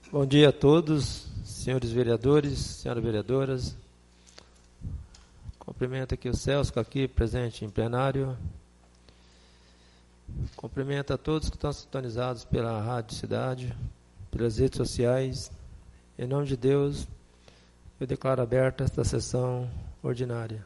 Bom dia a todos, senhores vereadores, senhoras vereadoras. Cumprimento aqui o Celso, aqui presente em plenário. Cumprimento a todos que estão sintonizados pela Rádio Cidade, pelas redes sociais. Em nome de Deus, eu declaro aberta esta sessão ordinária.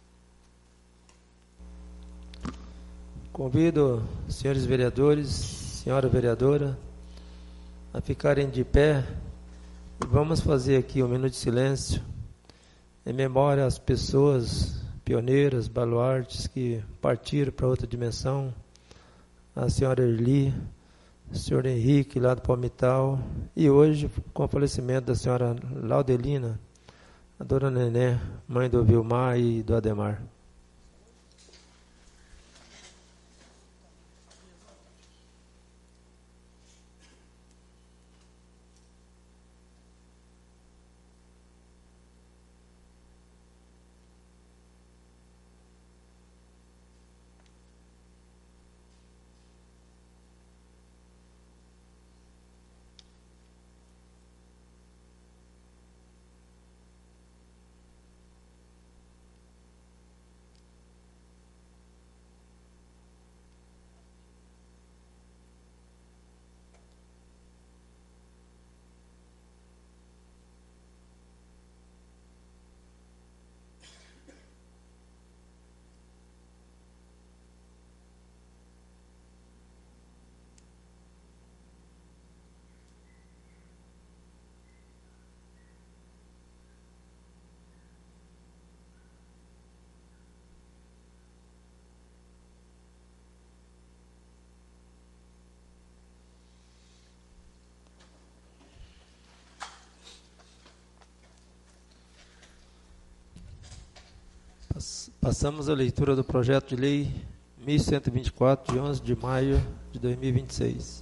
Convido senhores vereadores, senhora vereadora, a ficarem de pé e vamos fazer aqui um minuto de silêncio em memória às pessoas pioneiras, baluartes que partiram para outra dimensão, a senhora Erli, o senhor Henrique lá do Palmital e hoje com o falecimento da senhora Laudelina, a dona Nené, mãe do Vilmar e do Ademar. Passamos a leitura do projeto de lei 1124, de 11 de maio de 2026.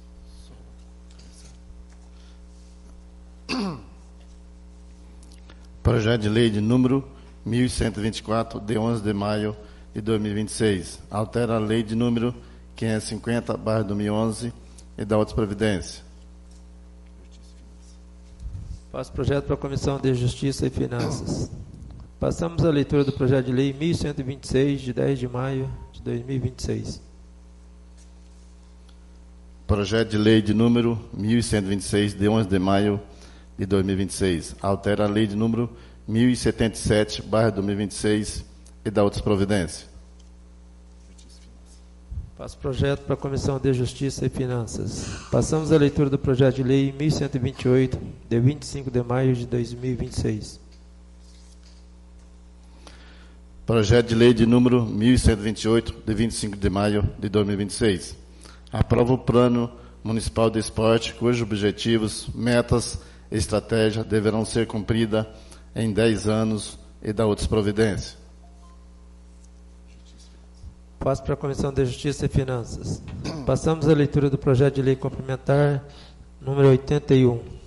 Projeto de lei de número 1124, de 11 de maio de 2026. Altera a lei de número 550/2011 e da outras providências. Passo o projeto para a Comissão de Justiça e Finanças. Passamos a leitura do projeto de lei 1126, de 10 de maio de 2026. Projeto de lei de número 1126, de 11 de maio de 2026. Altera a lei de número 1077/2026 e da outras providências. Passo o projeto para a Comissão de Justiça e Finanças. Passamos a leitura do projeto de lei 1128, de 25 de maio de 2026. Projeto de lei de número 1128, de 25 de maio de 2026. Aprova o Plano Municipal de Esporte, cujos objetivos, metas e estratégia deverão ser cumpridas em 10 anos e da outras providências. Passo para a Comissão de Justiça e Finanças. Passamos a leitura do projeto de lei complementar número 81.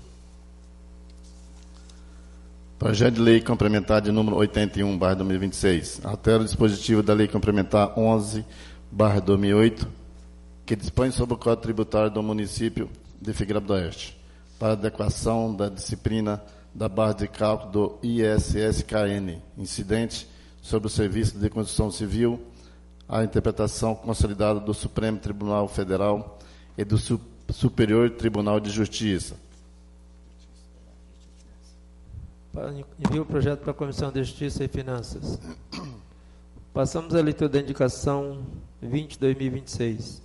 Projeto de lei complementar de número 81/2026. Altera o dispositivo da lei complementar 11/2008, que dispõe sobre o Código Tributário do município de Figueira do Oeste, para adequação da disciplina da base de cálculo do ISSQN, incidente sobre o serviço de construção civil, a interpretação consolidada do Supremo Tribunal Federal e do Superior Tribunal de Justiça. Envio o projeto para a Comissão de Justiça e Finanças. Passamos à leitura da indicação 20/2026.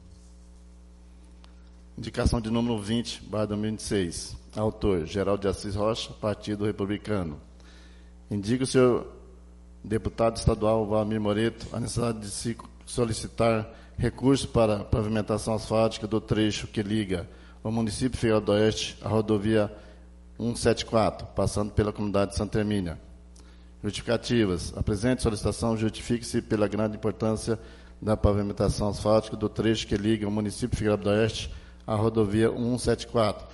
Indicação de número 20/2026. Autor, Geraldo de Assis Rocha, Partido Republicano. Indica o senhor deputado estadual Valmir Moreto a necessidade de se solicitar recursos para a pavimentação asfáltica do trecho que liga o município de Figueira do Oeste à rodovia 174, passando pela comunidade de Santa Hermínia. Justificativas. A presente solicitação justifica-se pela grande importância da pavimentação asfáltica do trecho que liga o município de Figueira do Oeste à rodovia 174,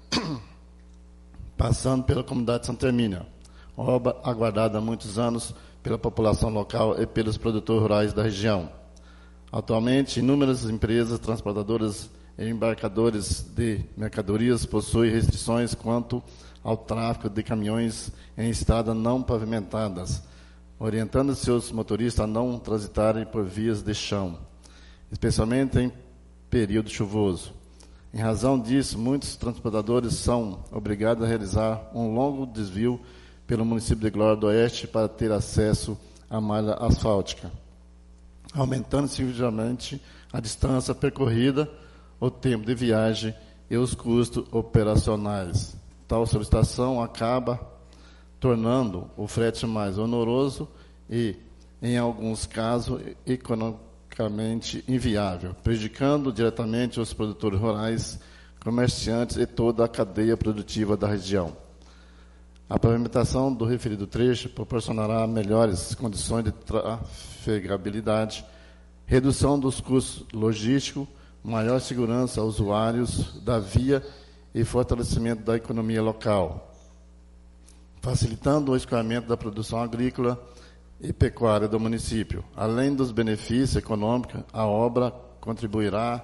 passando pela comunidade de Santa Hermínia. Obra aguardada há muitos anos pela população local e pelos produtores rurais da região. Atualmente, inúmeras empresas transportadoras e embarcadores de mercadorias possui restrições quanto ao tráfego de caminhões em estradas não pavimentadas, orientando seus motoristas a não transitarem por vias de chão, especialmente em período chuvoso. Em razão disso, muitos transportadores são obrigados a realizar um longo desvio pelo município de Glória do Oeste para ter acesso à malha asfáltica, aumentando significativamente a distância percorrida, o tempo de viagem e os custos operacionais. Tal solicitação acaba tornando o frete mais oneroso e, em alguns casos, economicamente inviável, prejudicando diretamente os produtores rurais, comerciantes e toda a cadeia produtiva da região. A pavimentação do referido trecho proporcionará melhores condições de trafegabilidade, redução dos custos logísticos, maior segurança aos usuários da via e fortalecimento da economia local, facilitando o escoamento da produção agrícola e pecuária do município. Além dos benefícios econômicos, a obra contribuirá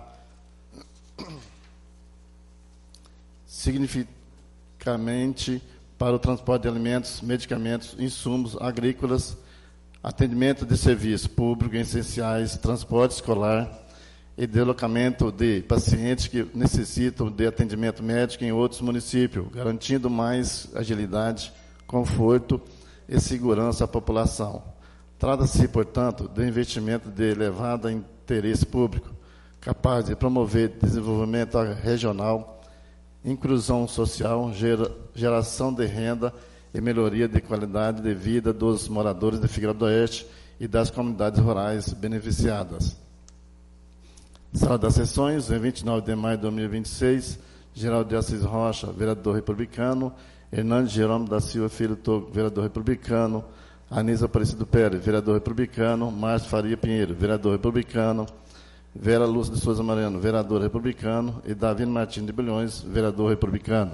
significativamente para o transporte de alimentos, medicamentos, insumos agrícolas, atendimento de serviços públicos essenciais, transporte escolar e deslocamento de pacientes que necessitam de atendimento médico em outros municípios, garantindo mais agilidade, conforto e segurança à população. Trata-se, portanto, de investimento de elevado interesse público, capaz de promover desenvolvimento regional, inclusão social, geração de renda e melhoria de qualidade de vida dos moradores de Figueira do Oeste e das comunidades rurais beneficiadas. Sala das sessões, em 29 de maio de 2026, Geraldo de Assis Rocha, vereador republicano, Hernandes Jerônimo da Silva Filho Togo, vereador republicano, Anísio Aparecido Pérez, vereador republicano, Márcio Faria Pinheiro, vereador republicano, Vera Lúcia de Souza Mariano, vereador republicano, e Davino Martins de Bulhões, vereador republicano.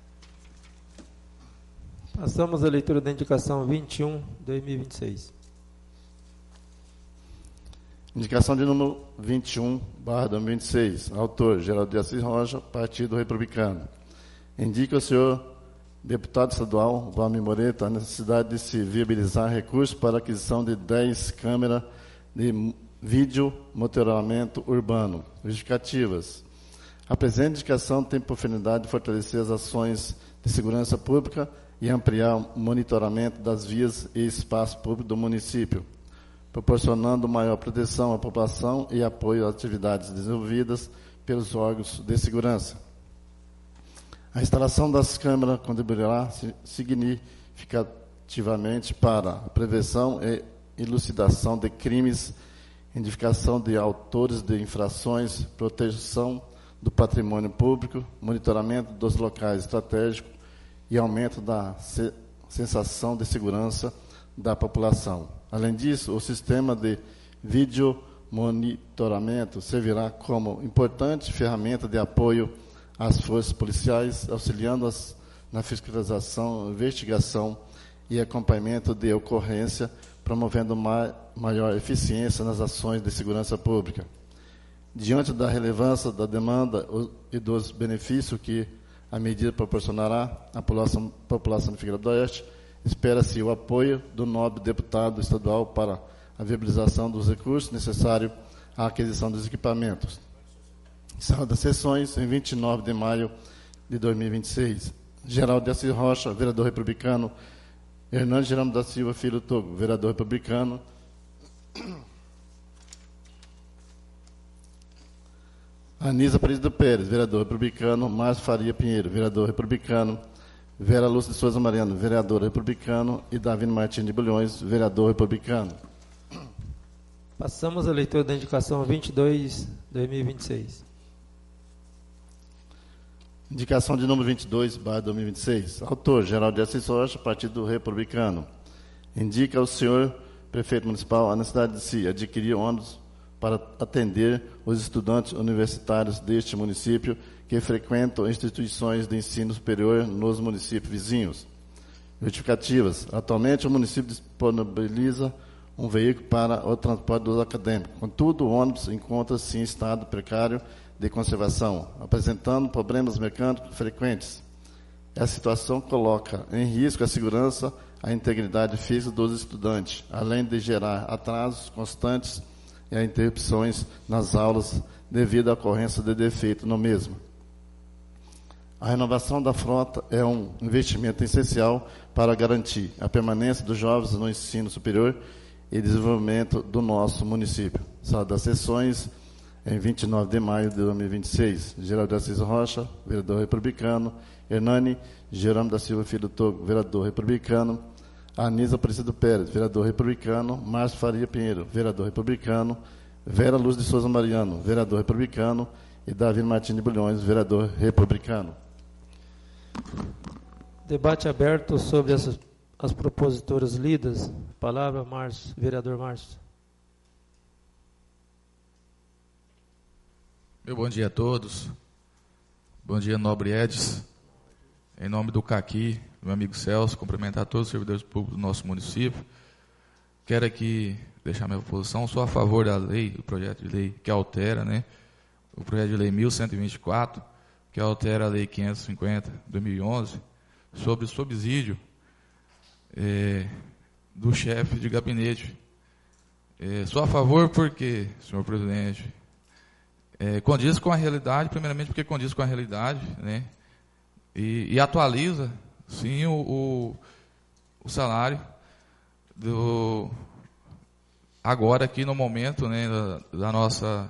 Passamos à leitura da indicação 21, 2026. Indicação de número 21/2026. Autor, Geraldo de Assis Rocha, Partido Republicano. Indica o senhor deputado estadual Valmir Moreto a necessidade de se viabilizar recursos para a aquisição de 10 câmeras de vídeo monitoramento urbano. Justificativas. A presente indicação tem por finalidade de fortalecer as ações de segurança pública e ampliar o monitoramento das vias e espaços públicos do município, proporcionando maior proteção à população e apoio às atividades desenvolvidas pelos órgãos de segurança. A instalação das câmeras contribuirá significativamente para a prevenção e elucidação de crimes, identificação de autores de infrações, proteção do patrimônio público, monitoramento dos locais estratégicos e aumento da sensação de segurança da população. Além disso, o sistema de vídeo monitoramento servirá como importante ferramenta de apoio às forças policiais, auxiliando-as na fiscalização, investigação e acompanhamento de ocorrência, promovendo maior eficiência nas ações de segurança pública. Diante da relevância da demanda e dos benefícios que a medida proporcionará à população de Figueira do Oeste, espera-se o apoio do nobre deputado estadual para a viabilização dos recursos necessários à aquisição dos equipamentos. Sala das sessões, em 29 de maio de 2026. Geraldo de Assis Rocha, vereador republicano. Hernandes Jerônimo da Silva Filho Togo, vereador republicano. Anísio Aparecido Pérez, vereador republicano. Márcio Faria Pinheiro, vereador republicano. Vera Lúcia de Souza Mariano, vereador republicano. E Davino Martins de Bulhões, vereador republicano. Passamos à leitura da indicação 22, 2026. Indicação de número 22/2026. Autor, Geraldo de Assis Rocha, Partido Republicano. Indica ao senhor prefeito municipal a necessidade de se adquirir ônibus para atender os estudantes universitários deste município que frequentam instituições de ensino superior nos municípios vizinhos. Justificativas. Atualmente, o município disponibiliza um veículo para o transporte dos acadêmicos. Contudo, o ônibus encontra-se em estado precário de conservação, apresentando problemas mecânicos frequentes. Essa situação coloca em risco a segurança, a integridade física dos estudantes, além de gerar atrasos constantes e interrupções nas aulas devido à ocorrência de defeito no mesmo. A renovação da frota é um investimento essencial para garantir a permanência dos jovens no ensino superior e desenvolvimento do nosso município. Sala das sessões, em 29 de maio de 2026. Geraldo de Assis Rocha, vereador republicano. Hernani Jerônimo da Silva Filho Togo, vereador republicano. Anisa Aparecido Pérez, vereador republicano. Márcio Faria Pinheiro, vereador republicano. Vera Luz de Souza Mariano, vereador republicano. E Davi Martins de Bulhões, vereador republicano. Debate aberto sobre as propositoras lidas. Palavra, Márcio, vereador Márcio. Meu bom dia a todos. Bom dia, nobre Edis. Em nome do CAQUI, meu amigo Celso, cumprimentar todos os servidores públicos do nosso município. Quero aqui deixar minha posição. Sou a favor da lei, do projeto de lei que altera, o projeto de lei 1124, que altera a lei 550/2011, sobre o subsídio do chefe de gabinete. Sou a favor porque, senhor presidente, condiz com a realidade, primeiramente porque condiz com a realidade, e atualiza, sim, o salário agora aqui no momento, da nossa,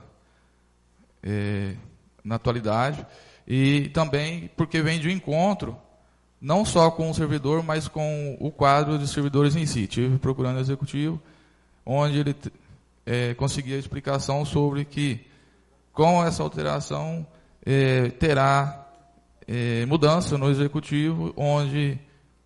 na atualidade, e também porque vem de encontro, não só com o servidor, mas com o quadro de servidores em si. Estive procurando o executivo, onde ele conseguia a explicação sobre que, com essa alteração, terá mudança no executivo, onde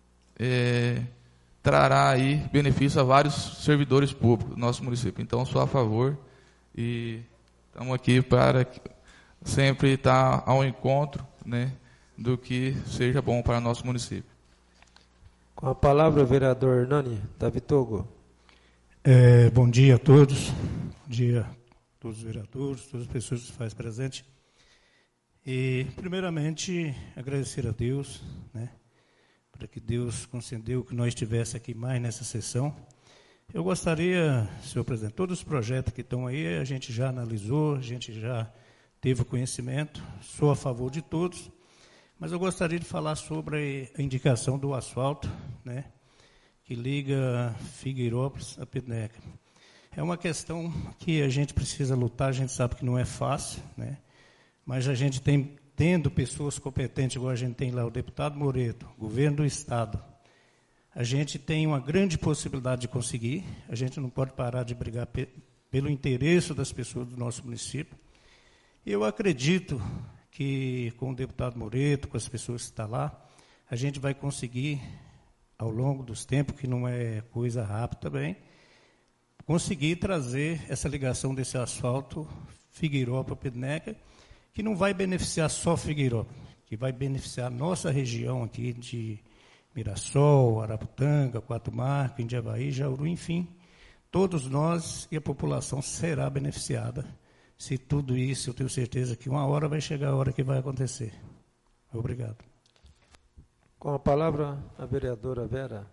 trará aí benefício a vários servidores públicos do nosso município. Então, sou a favor e estamos aqui para sempre estar ao encontro, do que seja bom para o nosso município. Com a palavra, o vereador Hernani Davi Togo. Bom dia a todos. Bom dia a todos os vereadores, todas as pessoas que se fazem presente. E, primeiramente, agradecer a Deus, para que Deus concedeu que nós estivéssemos aqui mais nessa sessão. Eu gostaria, senhor presidente, todos os projetos que estão aí, a gente já analisou, a gente já teve conhecimento, sou a favor de todos, mas eu gostaria de falar sobre a indicação do asfalto, que liga Figueirópolis a Pedneca. É uma questão que a gente precisa lutar, a gente sabe que não é fácil, mas a gente tendo pessoas competentes, igual a gente tem lá o deputado Moreto, governo do Estado, a gente tem uma grande possibilidade de conseguir, a gente não pode parar de brigar pelo interesse das pessoas do nosso município. Eu acredito que com o deputado Moreto, com as pessoas que estão lá, a gente vai conseguir, ao longo dos tempos, que não é coisa rápida também, conseguir trazer essa ligação desse asfalto Figueirópolis-Pedneca, que não vai beneficiar só Figueirópolis, que vai beneficiar a nossa região aqui de Mirassol, Araputanga, Quatro Marcos, Indiavaí, Jauru, enfim, todos nós e a população será beneficiada. Se tudo isso, eu tenho certeza que uma hora vai chegar a hora que vai acontecer. Obrigado. Com a palavra, a vereadora Vera.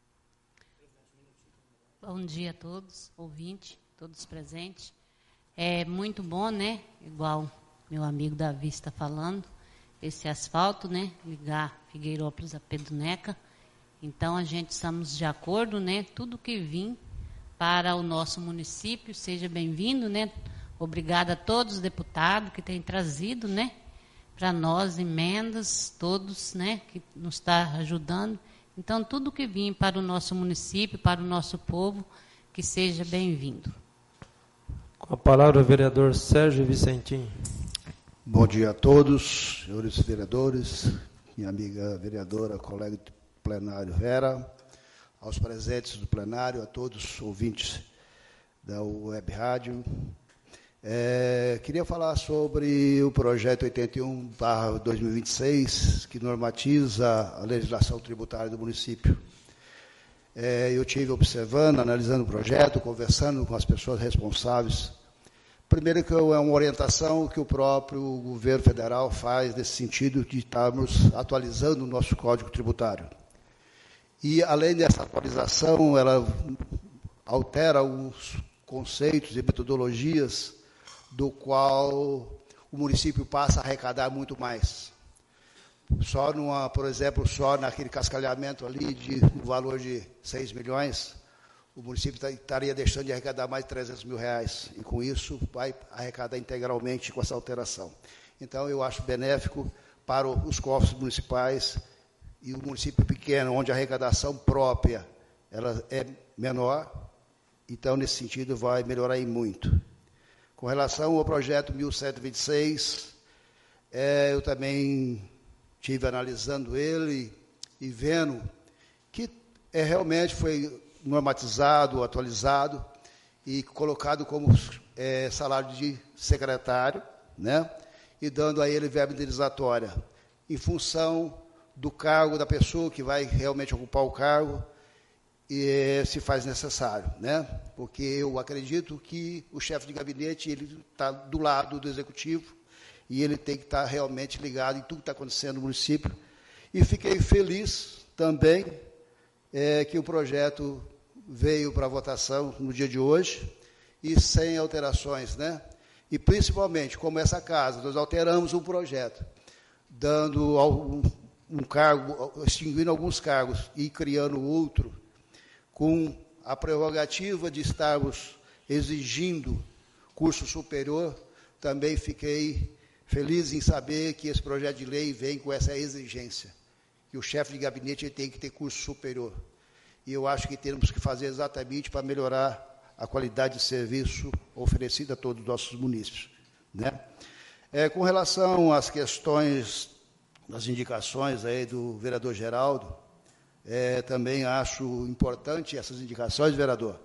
Bom dia a todos, ouvintes, todos presentes. É muito bom, igual meu amigo Davi está falando, esse asfalto, ligar Figueirópolis a Pedneca. Então, a gente estamos de acordo, tudo que vir para o nosso município, seja bem-vindo, Obrigada a todos os deputados que têm trazido, para nós emendas, todos, que nos está ajudando. Então, tudo que vir para o nosso município, para o nosso povo, que seja bem-vindo. Com a palavra, o vereador Sérgio Vicentim. Bom dia a todos, senhores vereadores, minha amiga vereadora, colega do plenário Vera, aos presentes do plenário, a todos os ouvintes da Web Rádio. Queria falar sobre o projeto 81/2026, que normatiza a legislação tributária do município. Eu tive observando, analisando o projeto, conversando com as pessoas responsáveis primeiro que é uma orientação que o próprio governo federal faz nesse sentido de estarmos atualizando o nosso Código Tributário. E, além dessa atualização, ela altera alguns conceitos e metodologias do qual o município passa a arrecadar muito mais. Por exemplo, só naquele cascalhamento ali no valor de 6 milhões, o município estaria deixando de arrecadar mais de 300 mil reais, e com isso vai arrecadar integralmente com essa alteração. Então, eu acho benéfico para os cofres municipais e o município pequeno, onde a arrecadação própria ela é menor, então, nesse sentido, vai melhorar em muito. Com relação ao projeto 1126, eu também estive analisando ele e vendo que realmente foi normatizado, atualizado e colocado como salário de secretário, né? E dando a ele verba indenizatória em função do cargo da pessoa que vai realmente ocupar o cargo e se faz necessário, né? Porque eu acredito que o chefe de gabinete ele está do lado do executivo e ele tem que estar realmente ligado em tudo que está acontecendo no município. E fiquei feliz também que o projeto veio para votação no dia de hoje e sem alterações, né? E principalmente, como essa casa, nós alteramos um projeto, dando um cargo, extinguindo alguns cargos e criando outro, com a prerrogativa de estarmos exigindo curso superior, também fiquei feliz em saber que esse projeto de lei vem com essa exigência, que o chefe de gabinete tem que ter curso superior. E eu acho que temos que fazer exatamente para melhorar a qualidade de serviço oferecido a todos os nossos munícipes, né? Com relação às questões, das indicações aí do vereador Geraldo, também acho importante essas indicações, vereador,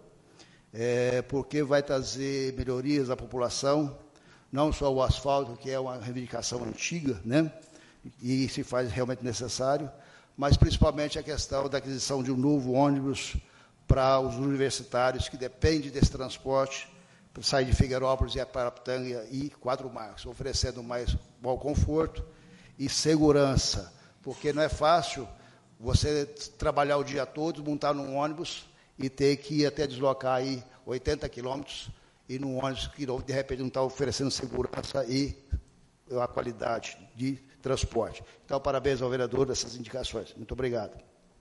porque vai trazer melhorias à população, não só o asfalto, que é uma reivindicação antiga, né? E se faz realmente necessário, mas principalmente a questão da aquisição de um novo ônibus para os universitários que dependem desse transporte, para sair de Figueirópolis e Aparapitanga e Quatro Marcos, oferecendo mais bom conforto e segurança, porque não é fácil você trabalhar o dia todo, montar num ônibus e ter que ir até deslocar aí 80 quilômetros e num ônibus que de repente não está oferecendo segurança e a qualidade de transporte. Então, parabéns ao vereador dessas indicações. Muito obrigado.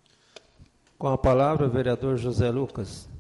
Com a palavra, o vereador José Lucas.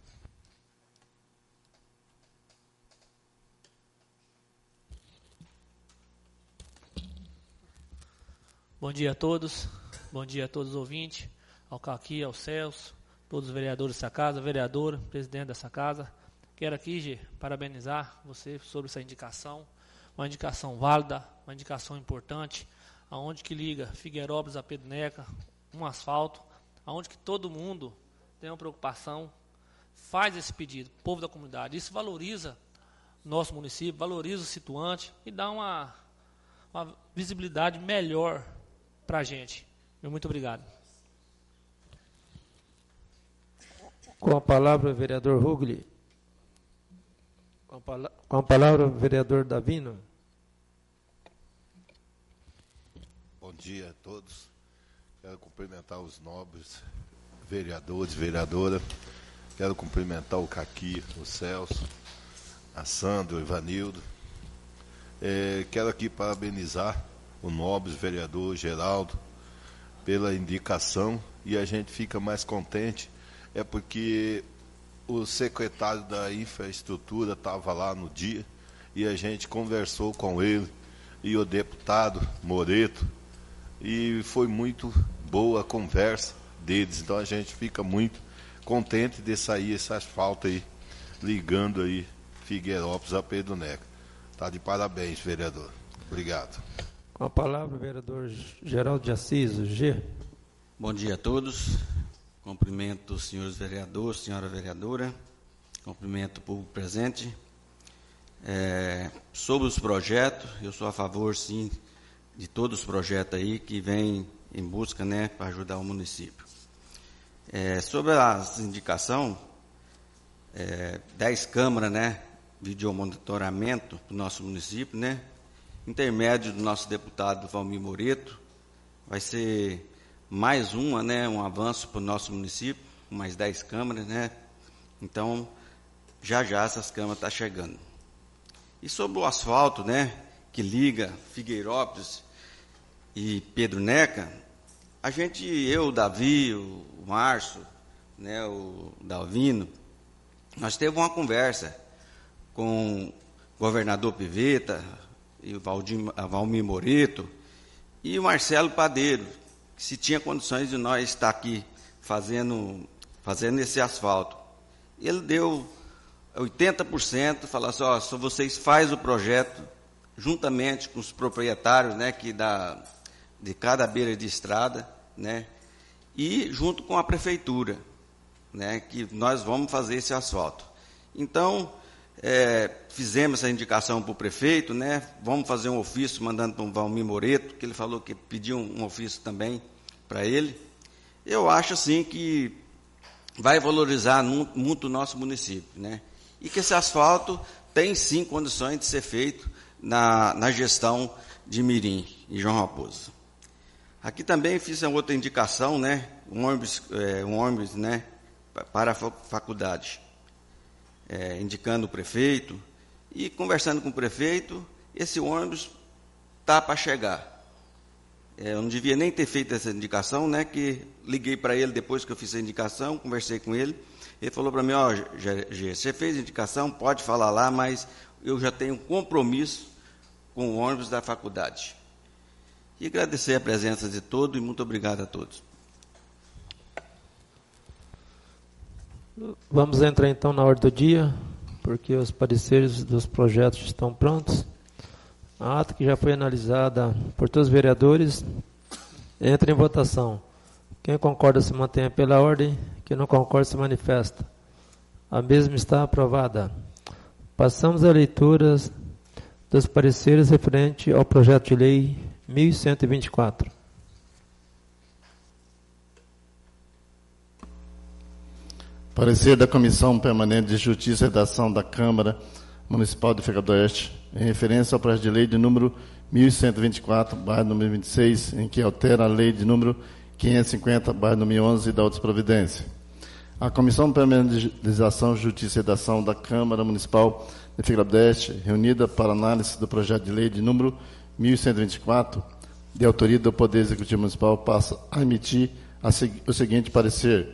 Bom dia a todos os ouvintes, ao Caqui, ao Celso, todos os vereadores dessa casa, vereadora, presidente dessa casa. Quero aqui, Gê, parabenizar você sobre essa indicação, uma indicação válida, uma indicação importante, aonde que liga Figueirópolis a Pedro Neca, um asfalto, aonde que todo mundo tem uma preocupação, faz esse pedido, povo da comunidade. Isso valoriza o nosso município, valoriza o situante e dá uma visibilidade melhor para a gente. Muito obrigado. Com a palavra, o vereador Rugli. Com a palavra, o vereador Davino. Bom dia a todos. Quero cumprimentar os nobres vereadores, vereadora. Quero cumprimentar o Caqui, o Celso, a Sandra, o Ivanildo. Quero aqui parabenizar o nobre vereador Geraldo pela indicação, e a gente fica mais contente porque o secretário da infraestrutura estava lá no dia e a gente conversou com ele e o deputado Moreto e foi muito boa a conversa deles. Então a gente fica muito contente de sair esse asfalto aí, ligando aí Figueirópolis a Pedro Neca. Está de parabéns, vereador. Obrigado. Com a palavra, o vereador Geraldo de Assis, o G. Bom dia a todos. Cumprimento os senhores vereadores, senhora vereadora. Cumprimento o povo presente. Sobre os projetos, eu sou a favor, sim, de todos os projetos aí que vêm em busca, né, para ajudar o município. Sobre as indicações, 10 câmaras, né, videomonitoramento para o nosso município, né? Intermédio do nosso deputado Valmir Moreto. Vai ser mais um avanço para o nosso município, com mais 10 câmaras, né? Então, já essas câmaras estão chegando. E sobre o asfalto, né, que liga Figueirópolis e Pedro Neca, eu, o Davi, o Márcio, né, o Dalvino, nós tivemos uma conversa com o governador Pivetta e o Valmir Moreto e o Marcelo Padeiro, que se tinha condições de nós estar aqui fazendo esse asfalto. Ele deu 80%, falou assim, só vocês fazem o projeto juntamente com os proprietários, né, de cada beira de estrada, né, e junto com a prefeitura, né, que nós vamos fazer esse asfalto. Então, fizemos essa indicação para o prefeito, né, vamos fazer um ofício mandando para o Valmir Moreto, que ele falou que pediu um ofício também para ele. Eu acho assim que vai valorizar muito o nosso município, né, e que esse asfalto tem sim condições de ser feito na gestão de Mirim e João Raposo. Aqui também fiz uma outra indicação, né, um ônibus, né, para a faculdade, indicando o prefeito e conversando com o prefeito, esse ônibus está para chegar. Eu não devia nem ter feito essa indicação, né, que liguei para ele depois que eu fiz a indicação, conversei com ele, ele falou para mim, você fez a indicação, pode falar lá, mas eu já tenho um compromisso com o ônibus da faculdade. E agradecer a presença de todos e muito obrigado a todos. Vamos entrar então na ordem do dia, porque os pareceres dos projetos estão prontos. A ata que já foi analisada por todos os vereadores entra em votação. Quem concorda se mantenha pela ordem, quem não concorda se manifesta. A mesma está aprovada. Passamos a leituras dos pareceres referente ao projeto de lei 1124. Parecer da Comissão Permanente de Justiça e Redação da Câmara Municipal de Figueiredo do Oeste, em referência ao projeto de lei de número 1124/2026, em que altera a lei de número 550/2011 e da outras providências. A Comissão Permanente de Legislação, Justiça e Redação da Câmara Municipal de Figueiredo do Oeste, reunida para análise do projeto de lei de número 1124, de autoria do Poder Executivo Municipal, passa a emitir o seguinte parecer.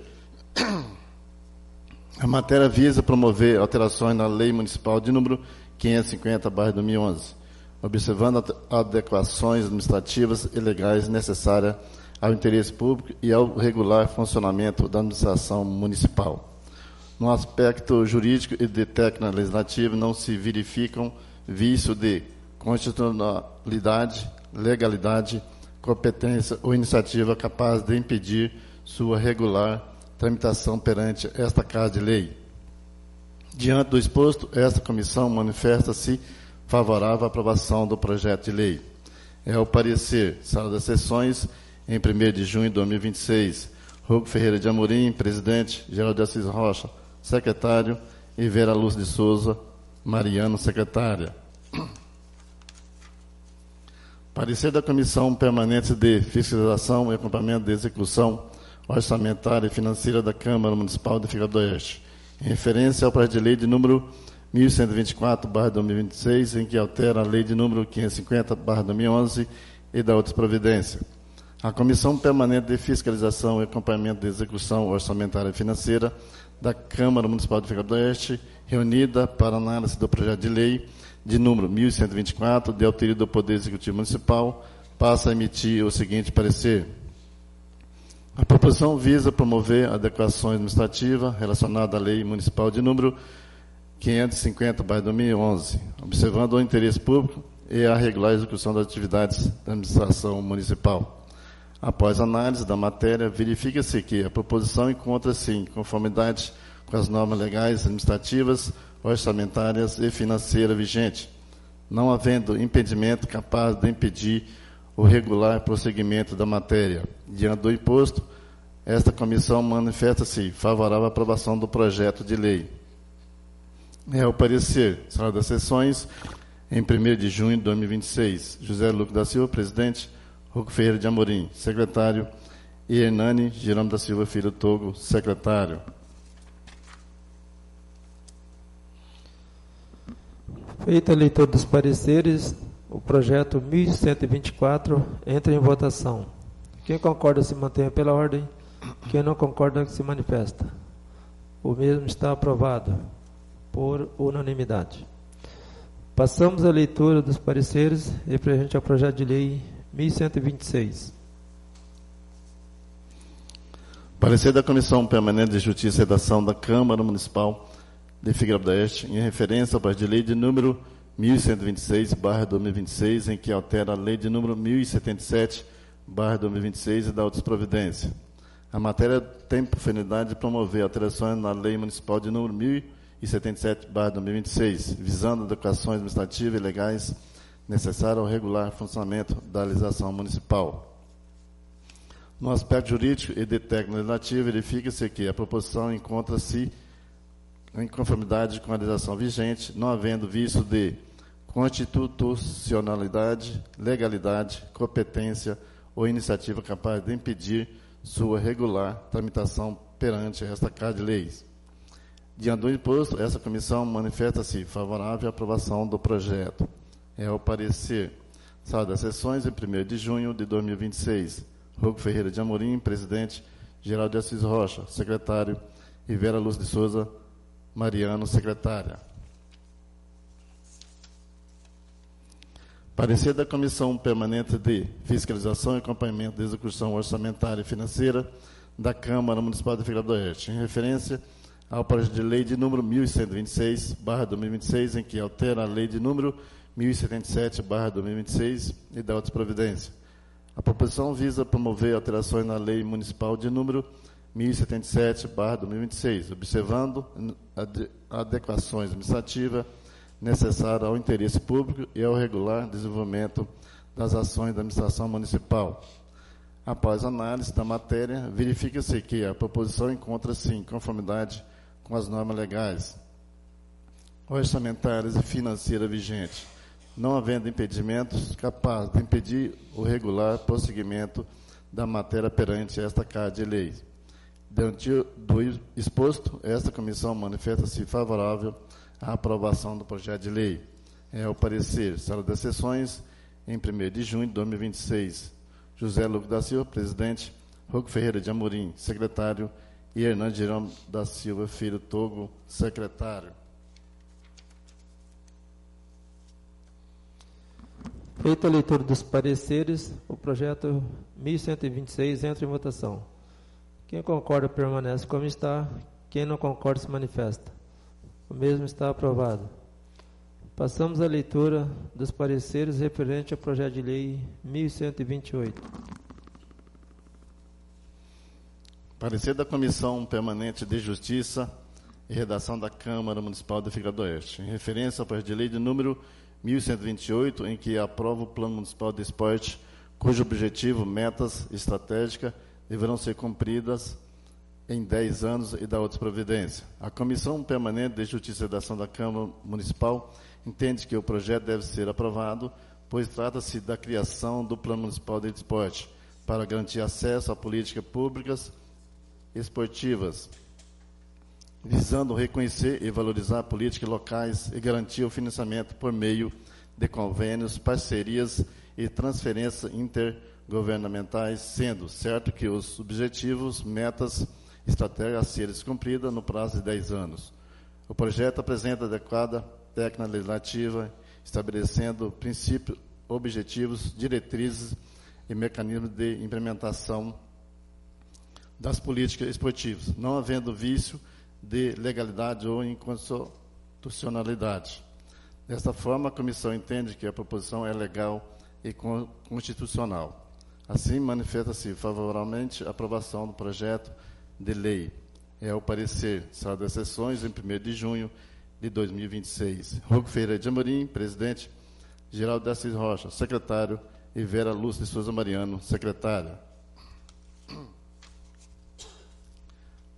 A matéria visa promover alterações na Lei Municipal de número 550/2011, observando adequações administrativas e legais necessárias ao interesse público e ao regular funcionamento da administração municipal. No aspecto jurídico e de técnica legislativa, não se verificam vícios de constitucionalidade, legalidade, competência ou iniciativa capaz de impedir sua regular tramitação perante esta Casa de Lei. Diante do exposto, esta comissão manifesta-se favorável à aprovação do projeto de lei. É o parecer, Sala das Sessões, em 1º de junho de 2026, Hugo Ferreira de Amorim, presidente, Geraldo de Assis Rocha, secretário, e Vera Lúcia de Souza Mariano, secretária. Parecer da Comissão Permanente de Fiscalização e Acompanhamento de Execução Orçamentária e Financeira da Câmara Municipal de Figueiredo do Oeste, em referência ao projeto de lei de número 1124/2026, em que altera a lei de número 550/2011 e da outras providências. A Comissão Permanente de Fiscalização e Acompanhamento de Execução Orçamentária e Financeira da Câmara Municipal de Figueiredo do Oeste, reunida para análise do projeto de lei de número 1124, de autoria do Poder Executivo Municipal, passa a emitir o seguinte parecer. A proposição visa promover adequações administrativas relacionadas à Lei Municipal de número 550/2011, observando o interesse público e a regular execução das atividades da administração municipal. Após análise da matéria, verifica-se que a proposição encontra-se em conformidade com as normas legais, administrativas, orçamentárias e financeiras vigentes, não havendo impedimento capaz de impedir o regular prosseguimento da matéria. Diante do imposto, esta comissão manifesta-se favorável à aprovação do projeto de lei. É o parecer. Sala das Sessões, em 1º de junho de 2026. José Lucas da Silva, presidente. Roque Ferreira de Amorim, secretário. E Hernani Jerônimo da Silva Filho Togo, secretário. Feita a leitura dos pareceres, o projeto 1124 entra em votação. Quem concorda se mantenha pela ordem. Quem não concorda se manifesta. O mesmo está aprovado por unanimidade. Passamos à leitura dos pareceres referente ao projeto de lei 1126. Parecer da Comissão Permanente de Justiça e Redação da Câmara Municipal de Figueira do Oeste, em referência ao projeto de lei de número 1126/2026, em que altera a lei de número 1077/2026 e dá outras providências. A matéria tem por finalidade de promover alterações na lei municipal de número 1077/2026, visando adequações administrativas e legais necessárias ao regular funcionamento da legislação municipal. No aspecto jurídico e de técnica legislativa, verifica-se que a proposição encontra-se em conformidade com a legislação vigente, não havendo vício de constitucionalidade, legalidade, competência ou iniciativa capaz de impedir sua regular tramitação perante esta Casa de Leis. Diante do imposto, essa comissão manifesta-se favorável à aprovação do projeto. É o parecer. Sala das Sessões, em 1º de junho de 2026. Roque Ferreira de Amorim, presidente. Geraldo de Assis Rocha, secretário. E Vera Lúcia de Souza Mariano, secretária. Parecer da Comissão Permanente de Fiscalização e Acompanhamento da Execução Orçamentária e Financeira da Câmara Municipal de Figueira do Oeste, em referência ao projeto de lei de número 1126/2026, em que altera a lei de número 1077/2026 e dá outras providências. A proposição visa promover alterações na lei municipal de número 1077/2026, observando adequações administrativas necessárias ao interesse público e ao regular desenvolvimento das ações da administração municipal. Após análise da matéria, verifica-se que a proposição encontra-se em conformidade com as normas legais, orçamentárias e financeiras vigentes, não havendo impedimentos capazes de impedir o regular prosseguimento da matéria perante esta Casa de Leis. Diante do exposto, esta comissão manifesta-se favorável à aprovação do projeto de lei. É o parecer. Sala das Sessões, em 1º de junho de 2026. José Lucas da Silva, presidente. Roque Ferreira de Amorim, secretário. E Hernani Jerônimo da Silva Filho Togo, secretário. Feita a leitura dos pareceres, o projeto 1126 entra em votação. Quem concorda permanece como está. Quem não concorda se manifesta. O mesmo está aprovado. Passamos à leitura dos pareceres referente ao projeto de lei 1128. Parecer da Comissão Permanente de Justiça e Redação da Câmara Municipal de Figueira do Oeste, em referência ao projeto de lei de número 1128, em que aprova o Plano Municipal de Esporte, cujo objetivo, metas estratégicas deverão ser cumpridas em 10 anos e da outras providências. A Comissão Permanente de Justiça e Redação da Câmara Municipal entende que o projeto deve ser aprovado, pois trata-se da criação do Plano Municipal de Esporte para garantir acesso a políticas públicas esportivas, visando reconhecer e valorizar políticas locais e garantir o financiamento por meio de convênios, parcerias e transferências intergovernamentais, sendo certo que os objetivos, metas, estratégias a serem cumpridas no prazo de 10 anos. O projeto apresenta adequada técnica legislativa, estabelecendo princípios, objetivos, diretrizes e mecanismos de implementação das políticas esportivas, não havendo vício de legalidade ou inconstitucionalidade. Desta forma, a comissão entende que a proposição é legal e constitucional. Assim, manifesta-se favoravelmente a aprovação do projeto de lei. É o parecer. Sala das Sessões, em 1º de junho de 2026. Roque Ferreira de Amorim, presidente. Geraldo de Assis Rocha, secretário. E Vera Lúcia de Souza Mariano, secretária.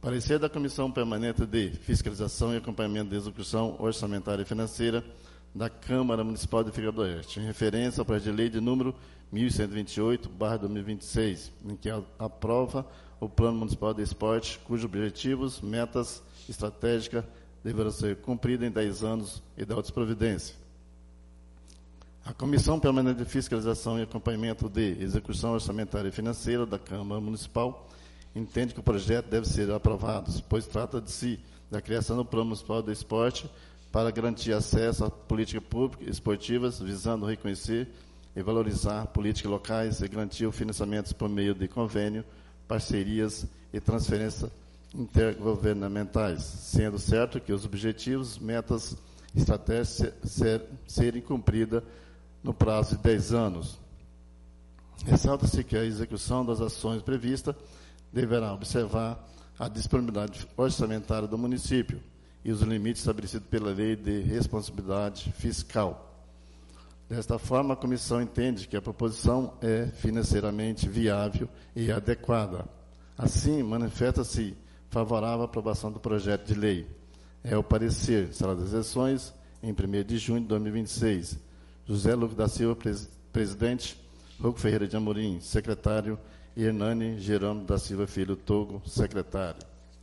Parecer da Comissão Permanente de Fiscalização e Acompanhamento da Execução Orçamentária e Financeira da Câmara Municipal de Figueira do Oeste, em referência ao projeto de lei de número 1128/2026, em que aprova o Plano Municipal de Esporte, cujos objetivos, metas estratégicas deverão ser cumpridos em 10 anos e da outras providências. A Comissão Permanente de Fiscalização e Acompanhamento de Execução Orçamentária e Financeira da Câmara Municipal entende que o projeto deve ser aprovado, pois trata-se da criação do Plano Municipal de Esporte para garantir acesso a políticas públicas esportivas, visando reconhecer e valorizar políticas locais e garantir o financiamento por meio de convênio, parcerias e transferências intergovernamentais, sendo certo que os objetivos, metas, estratégias serem cumpridas no prazo de 10 anos. Ressalta-se que a execução das ações previstas deverá observar a disponibilidade orçamentária do município e os limites estabelecidos pela Lei de Responsabilidade Fiscal. Desta forma, a comissão entende que a proposição é financeiramente viável e adequada. Assim, manifesta-se favorável à aprovação do projeto de lei. É o parecer, sala das sessões, em 1º de junho de 2026. José Lucas da Silva, presidente. Roque Ferreira de Amorim, secretário. E Hernani Gerônimo da Silva Filho Togo, secretário.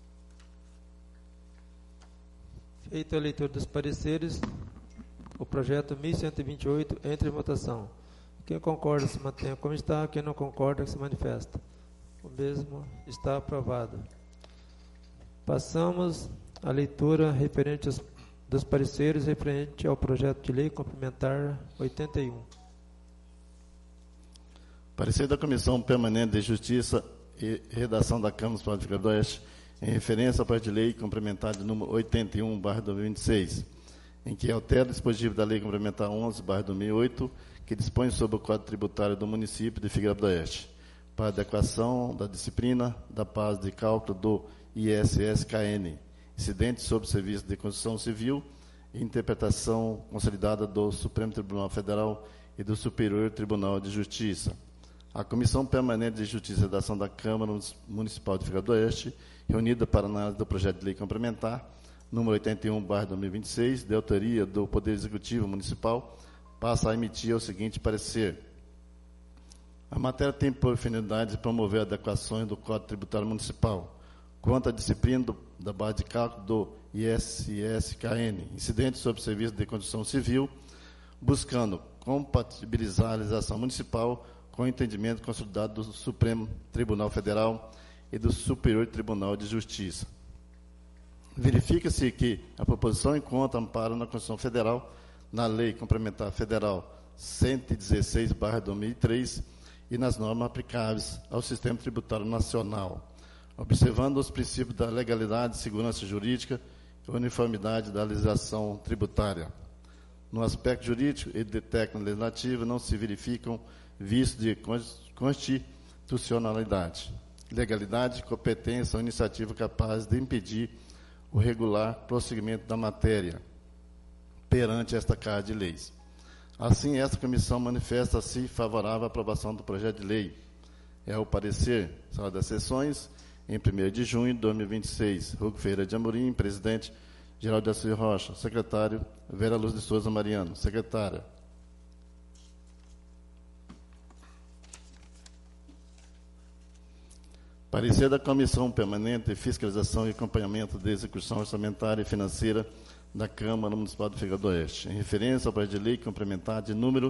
Feita a leitura dos pareceres, o projeto 1128 entra em votação. Quem concorda se mantenha como está, quem não concorda se manifesta. O mesmo está aprovado. Passamos à leitura referente dos pareceres referente ao projeto de lei complementar 81. Parecer da Comissão Permanente de Justiça e Redação da Câmara Municipal de Figueira do Oeste, em referência ao projeto de lei complementar de número 81/2026, em que altera o dispositivo da Lei Complementar 11/2008, que dispõe sobre o Código Tributário do município de Figueira do Oeste, para adequação da disciplina da base de cálculo do ISS-KN, incidente sobre o Serviço de Construção Civil e interpretação consolidada do Supremo Tribunal Federal e do Superior Tribunal de Justiça. A Comissão Permanente de Justiça e Redação da Câmara Municipal de Figueira do Oeste, reunida para análise do projeto de lei complementar, número 81/2026, de autoria do Poder Executivo Municipal, passa a emitir o seguinte parecer. A matéria tem por finalidade promover adequações do Código Tributário Municipal quanto à disciplina da base de cálculo do ISS-KN, incidente sobre o Serviço de Construção Civil, buscando compatibilizar a legislação municipal com o entendimento consolidado do Supremo Tribunal Federal e do Superior Tribunal de Justiça. Verifica-se que a proposição encontra amparo na Constituição Federal, na Lei Complementar Federal 116/2003 e nas normas aplicáveis ao Sistema Tributário Nacional, observando os princípios da legalidade, segurança jurídica e uniformidade da legislação tributária. No aspecto jurídico e de técnica legislativa, não se verificam vícios de constitucionalidade, legalidade, competência ou iniciativa capaz de impedir o regular prosseguimento da matéria perante esta Casa de Leis. Assim, esta comissão manifesta-se favorável à aprovação do projeto de lei. É o parecer, sala das sessões, em 1º de junho de 2026. Roque Ferreira de Amorim, presidente. Geraldo de Assis Rocha, secretário. Vera Luz de Souza Mariano, secretária. Parecer da Comissão Permanente de Fiscalização e Acompanhamento de Execução Orçamentária e Financeira da Câmara Municipal de Figueira do Oeste, em referência ao projeto de lei complementar de número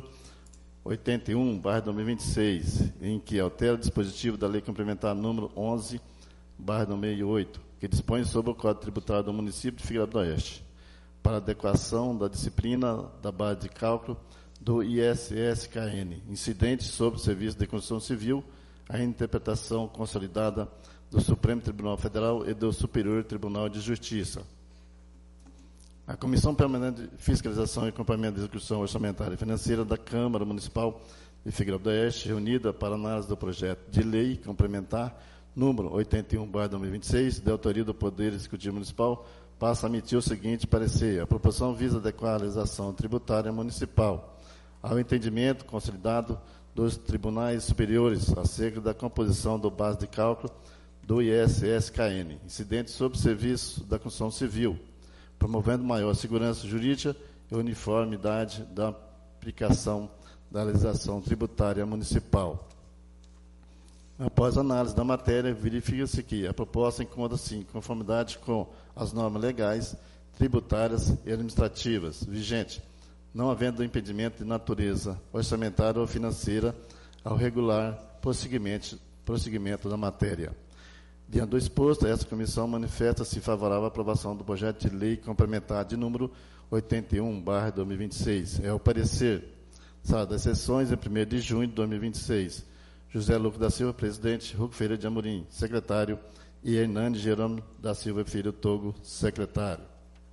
81/2026, em que altera o dispositivo da Lei Complementar número 11/2008, que dispõe sobre o Código Tributário do município de Figueira do Oeste, para adequação da disciplina da base de cálculo do ISS-KN, incidente sobre o Serviço de Construção Civil, a interpretação consolidada do Supremo Tribunal Federal e do Superior Tribunal de Justiça. A Comissão Permanente de Fiscalização e Acompanhamento da Execução Orçamentária e Financeira da Câmara Municipal de Figueira do Oeste, reunida para análise do projeto de lei complementar número 81/2026, de autoria do Poder Executivo Municipal, passa a emitir o seguinte parecer. A proposição visa adequar a legislação tributária municipal ao entendimento consolidado dos tribunais superiores acerca da composição do base de cálculo do ISSKN, incidentes sob serviço da construção civil, promovendo maior segurança jurídica e uniformidade da aplicação da legislação tributária municipal. Após análise da matéria, verifica-se que a proposta encontra-se em conformidade com as normas legais, tributárias e administrativas vigentes, não havendo impedimento de natureza orçamentária ou financeira ao regular prosseguimento da matéria. Diante do exposto, esta comissão manifesta-se favorável à aprovação do projeto de lei complementar de número 81/2026. É o parecer. Sala das sessões, em 1º de junho de 2026. José Lucas da Silva, presidente. Hugo Ferreira de Amorim, secretário. E Hernani Jerônimo da Silva Filho Togo, secretário.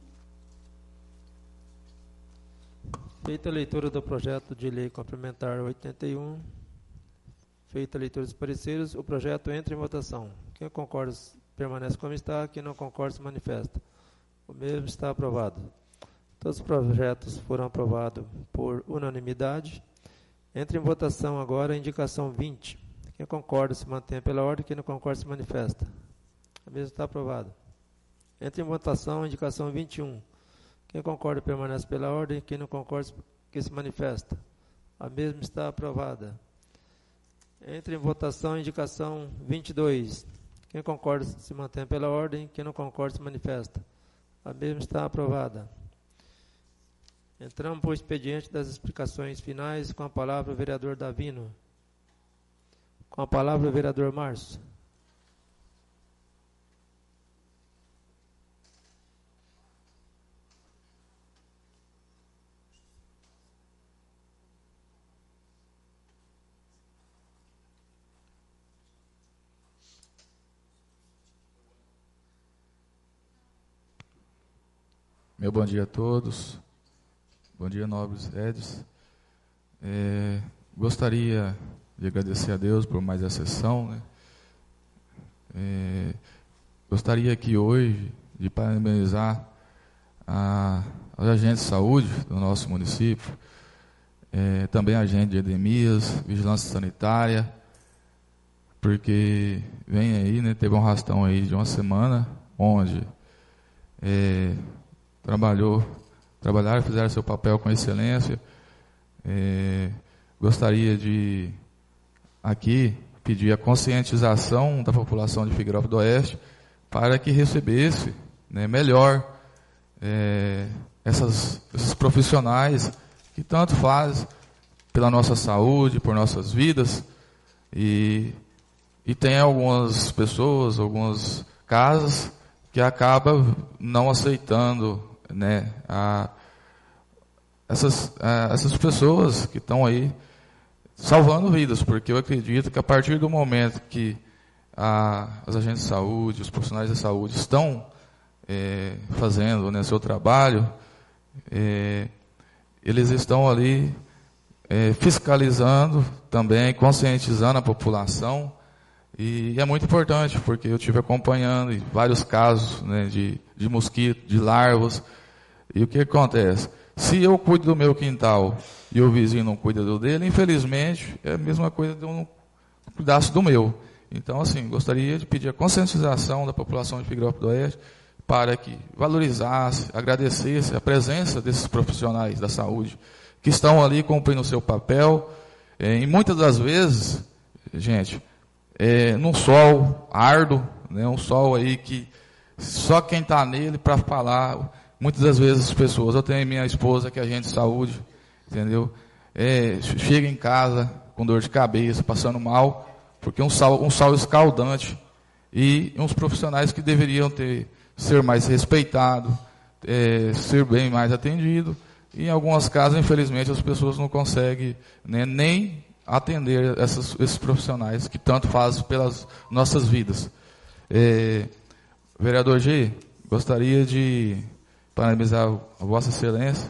Feita a leitura do projeto de lei complementar 81, feita a leitura dos pareceres, o projeto entra em votação. Quem concorda permanece como está, quem não concorda se manifesta. O mesmo está aprovado. Todos os projetos foram aprovados por unanimidade. Entra em votação agora a indicação 20. Quem concorda se mantém pela ordem, quem não concorda se manifesta. O mesmo está aprovado. Entra em votação a indicação 21. Quem concorda permanece pela ordem, quem não concorda que se manifesta. A mesma está aprovada. Entra em votação a indicação 22. Quem concorda se mantém pela ordem, quem não concorda se manifesta. A mesma está aprovada. Entramos para o expediente das explicações finais com a palavra o vereador Davino. Com a palavra o vereador Márcio. Meu bom dia a todos. Bom dia, nobres Edis. Gostaria de agradecer a Deus por mais essa sessão, né? Gostaria aqui hoje de parabenizar os agentes de saúde do nosso município, também a agente de Edemias, vigilância sanitária, porque vem aí, né, teve um arrastão aí de uma semana, onde trabalharam e fizeram seu papel com excelência. Gostaria de aqui pedir a conscientização da população de Figueirópolis do Oeste para que recebesse, né, melhor esses profissionais que tanto fazem pela nossa saúde, por nossas vidas, e tem algumas pessoas, algumas casas que acabam não aceitando, né, essas pessoas que estão aí salvando vidas, porque eu acredito que a partir do momento que as agentes de saúde, os profissionais da saúde estão fazendo, né, seu trabalho, eles estão ali fiscalizando também, conscientizando a população, e é muito importante, porque eu estive acompanhando vários casos, né, de mosquito, de larvas, e o que acontece? Se eu cuido do meu quintal e o vizinho não cuida do dele, infelizmente, é a mesma coisa de eu não cuidasse do meu. Então, assim, gostaria de pedir a conscientização da população de Figueirópolis do Oeste para que valorizasse, agradecesse a presença desses profissionais da saúde que estão ali cumprindo o seu papel. E muitas das vezes, gente, num sol árduo, né, um sol aí que só quem está nele para falar. Muitas das vezes as pessoas, eu tenho minha esposa que é agente de saúde, entendeu? Chega em casa com dor de cabeça, passando mal, porque um sol escaldante, e uns profissionais que deveriam ser mais respeitados, ser bem mais atendidos, e em algumas casas, infelizmente, as pessoas não conseguem, né, nem atender esses profissionais que tanto fazem pelas nossas vidas. Vereador G, gostaria de parabenizar a Vossa Excelência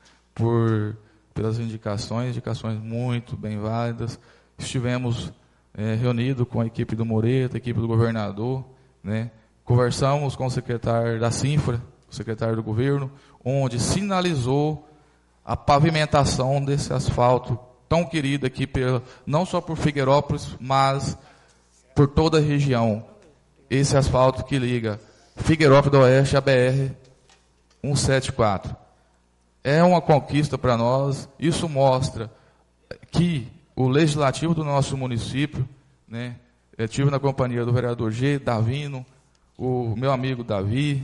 pelas indicações muito bem válidas. Estivemos reunidos com a equipe do Moreto, a equipe do governador, né? Conversamos com o secretário da Sinfra, o secretário do governo, onde sinalizou a pavimentação desse asfalto tão querido aqui, não só por Figueirópolis, mas por toda a região. esse asfalto que liga Figueirópolis do Oeste à BR 174. É uma conquista para nós. Isso mostra que o legislativo do nosso município, né, eu estive na companhia do vereador G, Davino, o meu amigo Davi,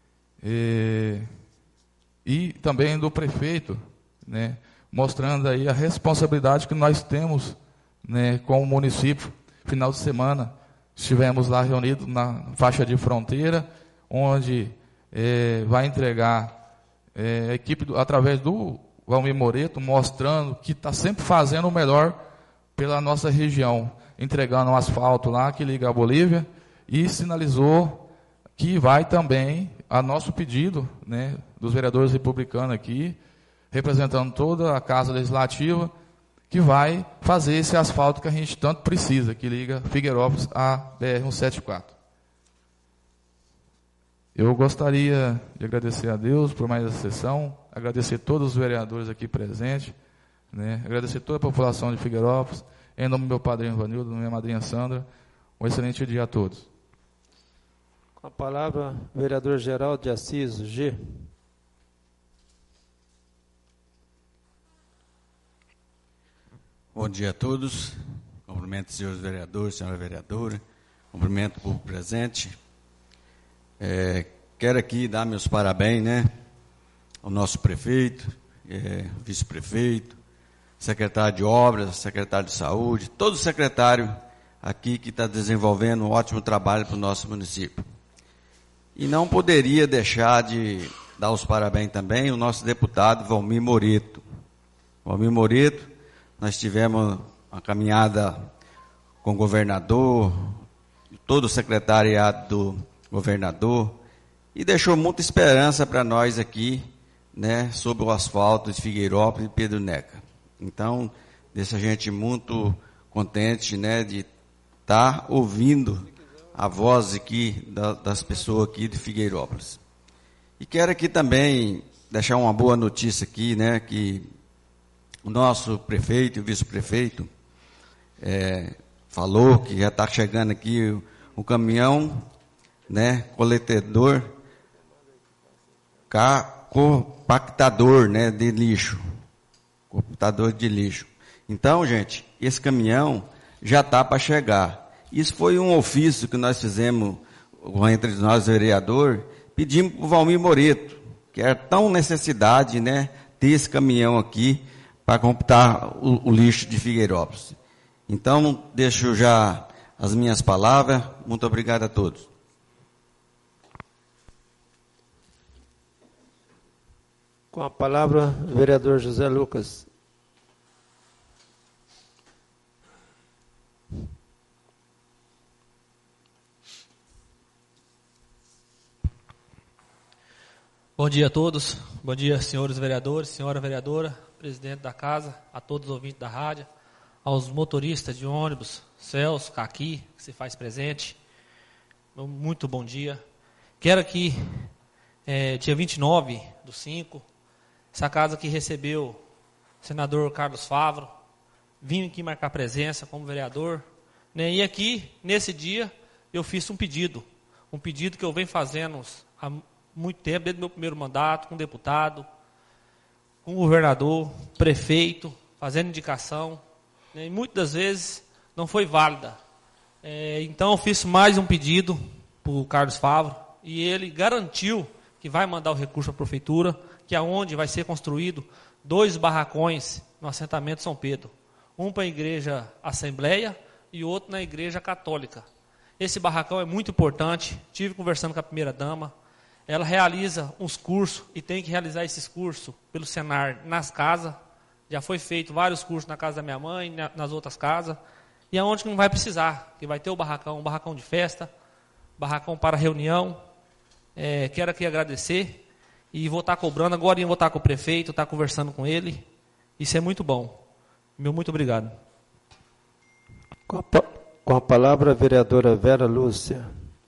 e também do prefeito, né, mostrando aí a responsabilidade que nós temos, né, com o município. Final de semana estivemos lá reunidos na faixa de fronteira, onde vai entregar a equipe através do Valmir Moreto, mostrando que está sempre fazendo o melhor pela nossa região, entregando um asfalto lá que liga a Bolívia, e sinalizou que vai também, a nosso pedido, né, dos vereadores republicanos aqui, representando toda a Casa Legislativa, que vai fazer esse asfalto que a gente tanto precisa, que liga Figueirópolis à BR-174. Eu gostaria de agradecer a Deus por mais essa sessão, agradecer todos os vereadores aqui presentes, né, agradecer toda a população de Figueirópolis, em nome do meu padrinho Vanildo, da minha madrinha Sandra. Um excelente dia a todos. Com a palavra, vereador Geraldo de Assis, G. Bom dia a todos. Cumprimento os senhores vereadores, senhora vereadora. Cumprimento o povo presente. Quero aqui dar meus parabéns, né, ao nosso prefeito, vice-prefeito, secretário de Obras, secretário de Saúde, todo secretário aqui que está desenvolvendo um ótimo trabalho para o nosso município. E não poderia deixar de dar os parabéns também ao nosso deputado Valmir Moreto. Valmir Moreto, nós tivemos uma caminhada com o governador, todo o secretariado do governador, e deixou muita esperança para nós aqui, né, sobre o asfalto de Figueirópolis e Pedro Neca. Então, deixa a gente muito contente, né, de estar ouvindo a voz aqui das pessoas aqui de Figueirópolis. E quero aqui também deixar uma boa notícia aqui, né, que o nosso prefeito e o vice-prefeito falou que já está chegando aqui o caminhão, né, coletador, compactador, né, de lixo. Compactador de lixo. Então, gente, esse caminhão já está para chegar. Isso foi um ofício que nós fizemos entre nós, vereador, pedimos para o Valmir Moreto, que era tão necessidade, né, ter esse caminhão aqui para compactar o lixo de Figueirópolis. Então, deixo já as minhas palavras. Muito obrigado a todos. Com a palavra, vereador José Lucas. Bom dia a todos. Bom dia, senhores vereadores, senhora vereadora, presidente da casa, a todos os ouvintes da rádio, aos motoristas de ônibus, Celso, Caqui, que se faz presente. Muito bom dia. Quero aqui, dia 29/5, essa casa que recebeu o senador Carlos Favro, vim aqui marcar presença como vereador, né? E aqui, nesse dia, eu fiz um pedido que eu venho fazendo há muito tempo, desde o meu primeiro mandato, com deputado, com governador, prefeito, fazendo indicação, né? E muitas das vezes não foi válida. Então eu fiz mais um pedido para o Carlos Favro, e ele garantiu que vai mandar o recurso à prefeitura, que é onde vai ser construído 2 barracões no assentamento São Pedro. Um para a igreja Assembleia e outro na igreja Católica. Esse barracão é muito importante. Estive conversando com a primeira-dama. Ela realiza uns cursos e tem que realizar esses cursos pelo Senar nas casas. Já foi feito vários cursos na casa da minha mãe, nas outras casas. E aonde que não vai precisar, que vai ter um barracão de festa, barracão para reunião. Quero aqui agradecer e vou estar cobrando. Agora eu vou estar com o prefeito, estar conversando com ele. Isso é muito bom. Meu muito obrigado. Com a palavra, a vereadora Vera Lúcia.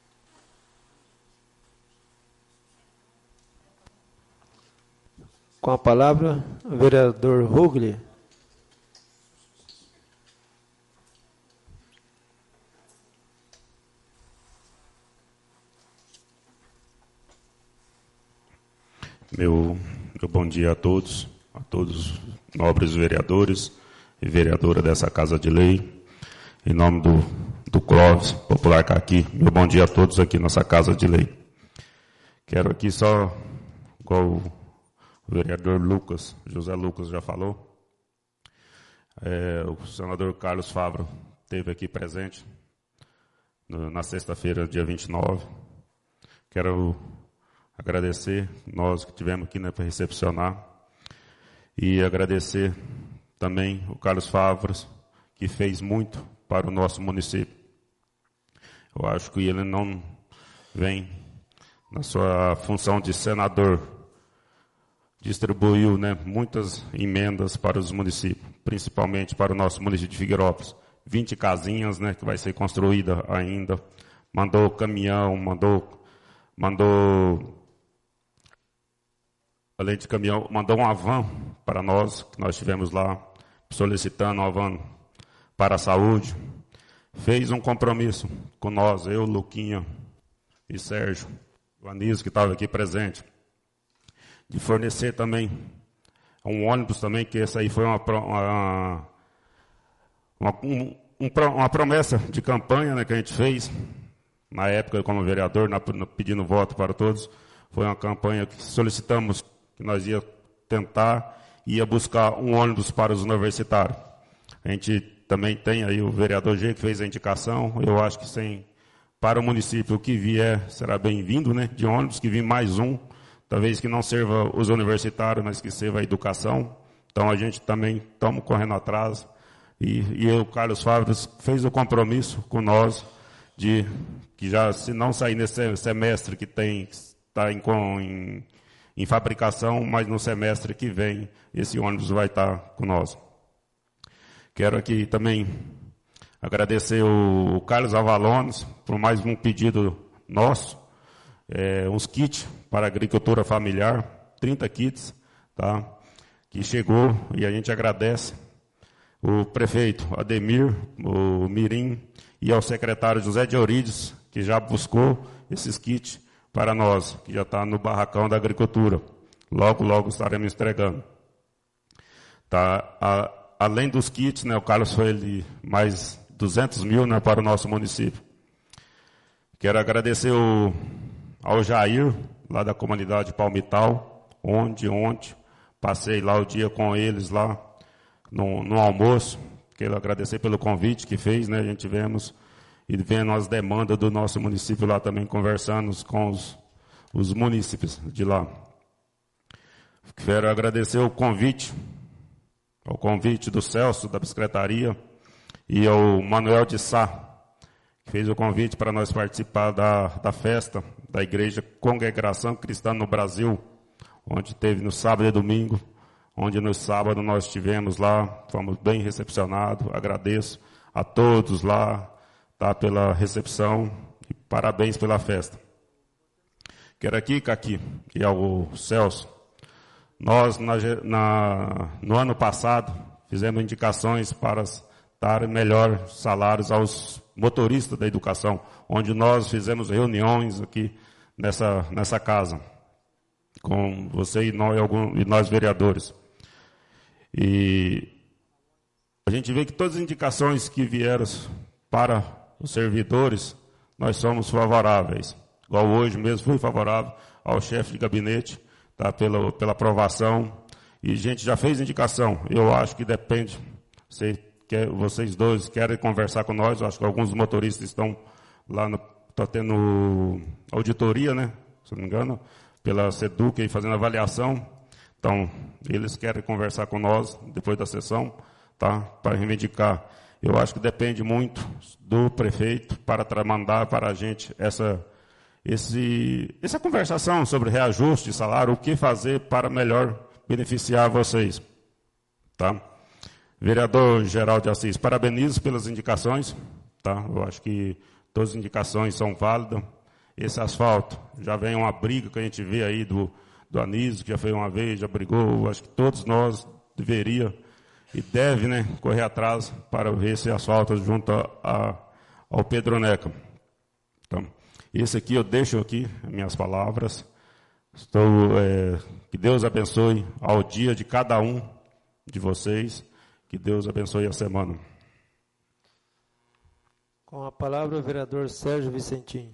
Com a palavra, o vereador Rugli. Meu bom dia a todos nobres vereadores e vereadora dessa Casa de Lei. Em nome do Clóvis Popular Caqui, meu bom dia a todos aqui nessa Casa de Lei. Quero aqui só, igual o vereador José Lucas já falou, o senador Carlos Fávaro esteve aqui presente na sexta-feira, dia 29. Quero agradecer, nós que estivemos aqui, né, para recepcionar, e agradecer também o Carlos Fávaro, que fez muito para o nosso município. Eu acho que ele não vem na sua função de senador, distribuiu, né, muitas emendas para os municípios, principalmente para o nosso município de Figueirópolis. 20 casinhas, né, que vai ser construída ainda. Mandou caminhão, além de caminhão, mandou uma van para nós, que nós estivemos lá solicitando uma van para a saúde. Fez um compromisso com nós, eu, Luquinha e Sérgio, o Anísio, que estava aqui presente, de fornecer também um ônibus também, que essa aí foi uma promessa de campanha, né, que a gente fez na época como vereador, pedindo voto para todos. Foi uma campanha que solicitamos que nós ia buscar um ônibus para os universitários. A gente também tem aí o vereador G, que fez a indicação. Eu acho que para o município, o que vier será bem-vindo, né, de ônibus, que vem mais um, talvez que não serva os universitários, mas que sirva a educação. Então a gente também estamos correndo atrás. E o Carlos Fávaro fez o compromisso com nós de que já, se não sair nesse semestre que está em fabricação, mas no semestre que vem esse ônibus vai estar com nós. Quero aqui também agradecer o Carlos Avalones por mais um pedido nosso, uns kits para agricultura familiar, 30 kits, tá, que chegou, e a gente agradece o prefeito Ademir, o Mirim, e ao secretário José de Eurides, que já buscou esses kits para nós, que já está no barracão da agricultura. Logo, logo estaremos entregando. Tá, além dos kits, né, o Carlos foi de mais 200 mil, né, para o nosso município. Quero agradecer ao Jair, lá da comunidade Palmital, onde ontem passei lá o dia com eles lá no almoço. Quero agradecer pelo convite que fez, né? A gente vendo as demandas do nosso município lá também, conversando com os munícipes de lá. Quero agradecer ao convite do Celso, da Secretaria, e ao Manuel de Sá, que fez o convite para nós participar da festa da Igreja Congregação Cristã no Brasil, onde teve no sábado e domingo, onde no sábado nós estivemos lá, fomos bem recepcionados. Agradeço a todos lá, tá, pela recepção e parabéns pela festa. Quero aqui, Caqui, e ao Celso, nós no ano passado fizemos indicações para dar melhores salários aos motoristas da educação, onde nós fizemos reuniões aqui nessa casa, com você e nós vereadores. E a gente vê que todas as indicações que vieram para os servidores, nós somos favoráveis. Igual hoje mesmo fui favorável ao chefe de gabinete, tá, pela aprovação. E a gente já fez indicação. Eu acho que depende. Vocês dois querem conversar com nós. Eu acho que alguns motoristas estão lá, está tendo auditoria, né? Se não me engano, pela SEDUC e fazendo avaliação. Então, eles querem conversar com nós depois da sessão, tá? Para reivindicar. Eu acho que depende muito do prefeito para mandar para a gente essa conversação sobre reajuste de salário, o que fazer para melhor beneficiar vocês. Tá? Vereador Geraldo de Assis, parabenizo pelas indicações. Tá? Eu acho que todas as indicações são válidas. Esse asfalto, já vem uma briga que a gente vê aí do Anísio, que já foi uma vez, já brigou. Acho que todos nós deveria e deve, né, correr atrás para ver esse asfalto junto ao Pedro Neca. Então, esse aqui eu deixo aqui minhas palavras, Que Deus abençoe ao dia de cada um de vocês. Que Deus abençoe a semana. Com a palavra, o vereador Sérgio Vicentim.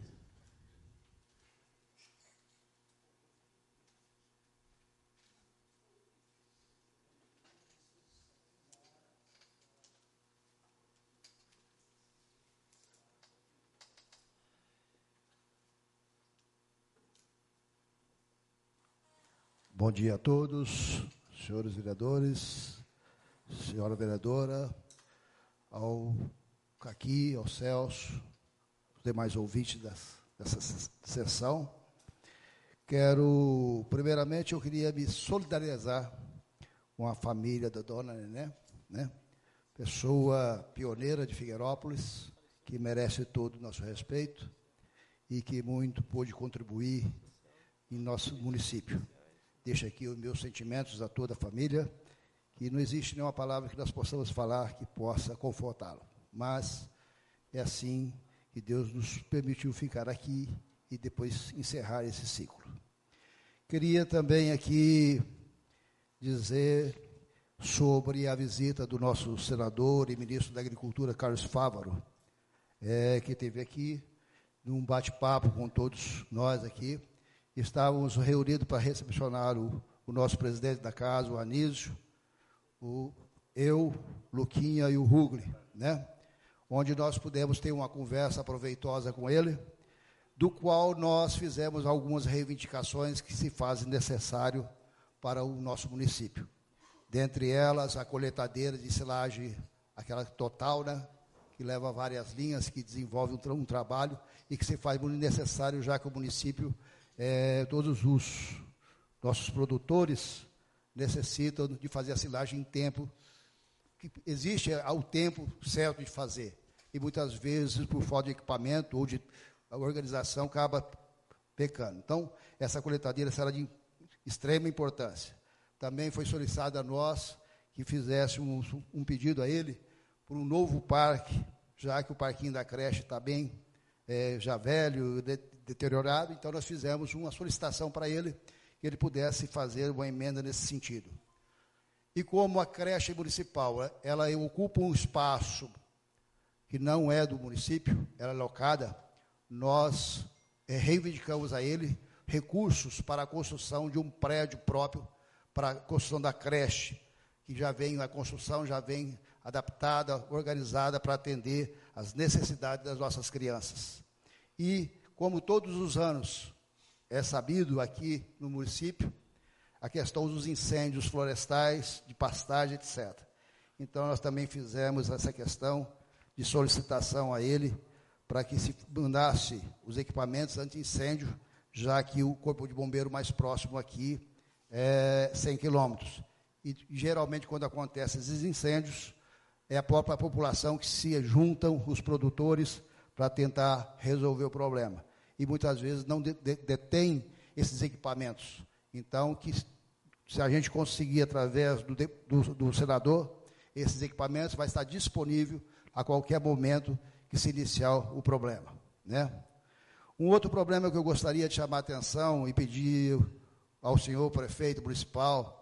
Bom dia a todos, senhores vereadores, senhora vereadora, ao Caqui, ao Celso, os demais ouvintes dessa sessão. Primeiramente, eu queria me solidarizar com a família da dona Nené, né? Pessoa pioneira de Figueirópolis, que merece todo o nosso respeito e que muito pôde contribuir em nosso município. Deixo aqui os meus sentimentos a toda a família, que não existe nenhuma palavra que nós possamos falar que possa confortá-lo. Mas é assim que Deus nos permitiu ficar aqui e depois encerrar esse ciclo. Queria também aqui dizer sobre a visita do nosso senador e ministro da Agricultura, Carlos Fávaro, que esteve aqui num bate-papo com todos nós aqui. Estávamos reunidos para recepcionar o nosso presidente da casa, o Anísio, eu, Luquinha e o Rugli, né? Onde nós pudemos ter uma conversa proveitosa com ele, do qual nós fizemos algumas reivindicações que se fazem necessário para o nosso município. Dentre elas, a coletadeira de silagem, aquela total, né? Que leva várias linhas, que desenvolve um trabalho e que se faz muito necessário, já que o município... todos os nossos produtores necessitam de fazer a silagem em tempo, que existe o tempo certo de fazer, e muitas vezes, por falta de equipamento ou de a organização, acaba pecando. Então, essa coletadeira será de extrema importância. Também foi solicitado a nós que fizéssemos um pedido a ele por um novo parque, já que o parquinho da creche está bem já velho, deteriorado, então nós fizemos uma solicitação para ele, que ele pudesse fazer uma emenda nesse sentido. E como a creche municipal, ela ocupa um espaço que não é do município, ela é locada, nós reivindicamos a ele recursos para a construção de um prédio próprio, para a construção da creche, que a construção já vem adaptada, organizada para atender às necessidades das nossas crianças. E, como todos os anos é sabido aqui no município, a questão dos incêndios florestais, de pastagem, etc. Então, nós também fizemos essa questão de solicitação a ele para que se mandasse os equipamentos anti-incêndio, já que o Corpo de Bombeiro mais próximo aqui é 100 quilômetros. E, geralmente, quando acontecem esses incêndios, é a própria população que se juntam, os produtores, para tentar resolver o problema. E, muitas vezes, não detém esses equipamentos. Então, se a gente conseguir, através do senador, esses equipamentos, vai estar disponível a qualquer momento que se iniciar o problema, né? Um outro problema que eu gostaria de chamar a atenção e pedir ao senhor prefeito municipal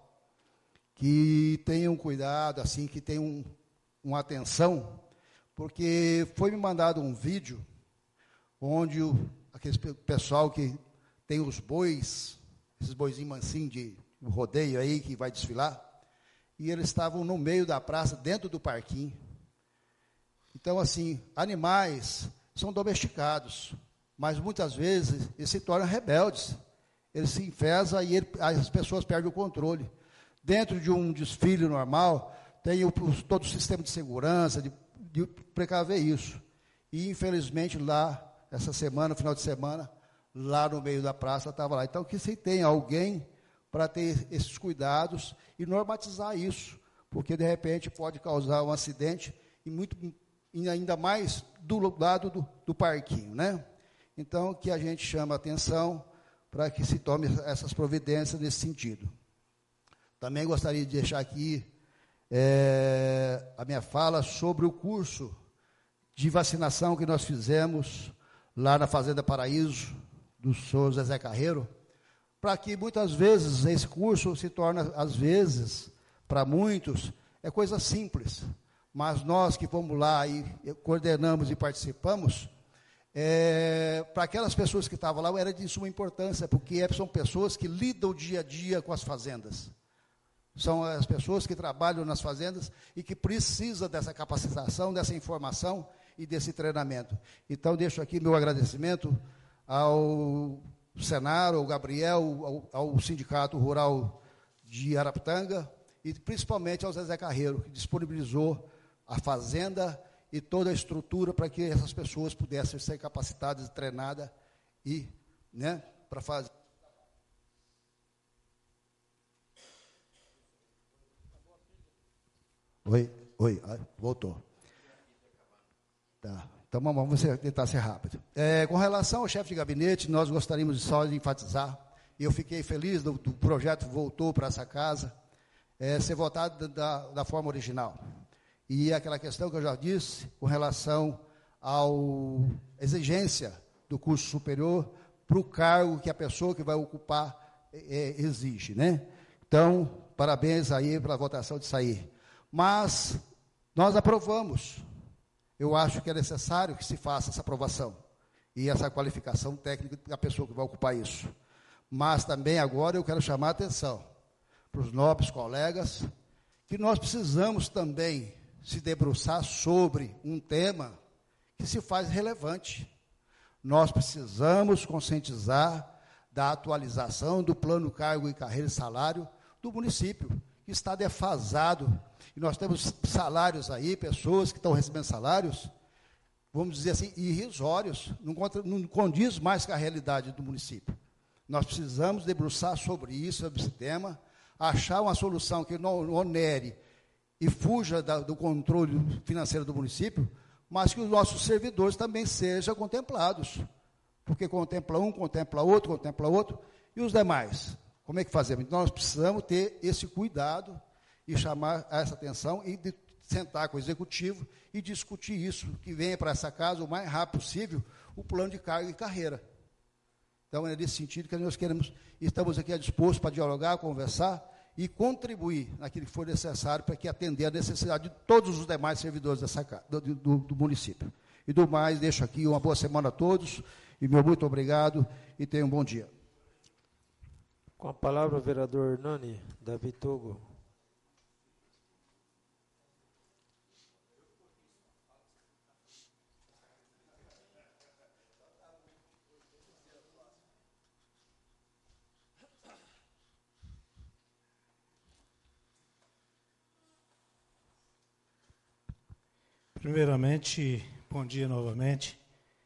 que tenham cuidado, assim, que tenham uma atenção, porque foi me mandado um vídeo onde aquele pessoal que tem os bois, esses boizinhos mansinhos de rodeio aí, que vai desfilar, e eles estavam no meio da praça, dentro do parquinho. Então, assim, animais são domesticados, mas muitas vezes eles se tornam rebeldes. Eles se enfesam e as pessoas perdem o controle. Dentro de um desfile normal, tem todo o sistema de segurança, de precaver isso. E, infelizmente, lá, essa semana, final de semana, lá no meio da praça, estava lá. Então, que se tem alguém para ter esses cuidados e normatizar isso, porque, de repente, pode causar um acidente e ainda mais do lado do parquinho, né? Então, que a gente chama a atenção para que se tome essas providências nesse sentido. Também gostaria de deixar aqui a minha fala sobre o curso de vacinação que nós fizemos lá na Fazenda Paraíso, do senhor Zezé Carreiro, para que muitas vezes esse curso se torne, às vezes, para muitos, é coisa simples. Mas nós que vamos lá e coordenamos e participamos, para aquelas pessoas que estavam lá, era de suma importância, porque são pessoas que lidam dia a dia com as fazendas. São as pessoas que trabalham nas fazendas e que precisam dessa capacitação, dessa informação e desse treinamento. Então, deixo aqui meu agradecimento ao Senar, ao Gabriel, ao Sindicato Rural de Araputanga e principalmente ao Zezé Carreiro, que disponibilizou a fazenda e toda a estrutura para que essas pessoas pudessem ser capacitadas e treinadas e, né, para fazer. Oi, voltou. Tá. Então, vamos tentar ser rápido. Com relação ao chefe de gabinete, nós gostaríamos só de enfatizar, e eu fiquei feliz do projeto voltou para essa casa, ser votado da forma original. E aquela questão que eu já disse, com relação à exigência do curso superior para o cargo que a pessoa que vai ocupar exige, né? Então, parabéns aí pela votação de sair. Mas nós aprovamos. Eu acho que é necessário que se faça essa aprovação e essa qualificação técnica da pessoa que vai ocupar isso. Mas também agora eu quero chamar a atenção para os nobres colegas que nós precisamos também se debruçar sobre um tema que se faz relevante. Nós precisamos conscientizar da atualização do plano cargo e carreira e salário do município, que está defasado. E nós temos salários aí, pessoas que estão recebendo salários, vamos dizer assim, irrisórios, não condiz mais com a realidade do município. Nós precisamos debruçar sobre isso, sobre esse tema, achar uma solução que não onere e fuja do controle financeiro do município, mas que os nossos servidores também sejam contemplados. Porque contempla um, contempla outro, e os demais? Como é que fazemos? Então, nós precisamos ter esse cuidado e chamar essa atenção e sentar com o executivo e discutir isso, que venha para essa casa o mais rápido possível, o plano de carga e carreira. Então, é nesse sentido que nós queremos, estamos aqui dispostos para dialogar, conversar e contribuir naquilo que for necessário para que atender a necessidade de todos os demais servidores dessa casa, do município. E do mais, deixo aqui uma boa semana a todos, e meu muito obrigado, e tenham um bom dia. Com a palavra, o vereador Hernani, Davi Togo. Primeiramente, bom dia novamente.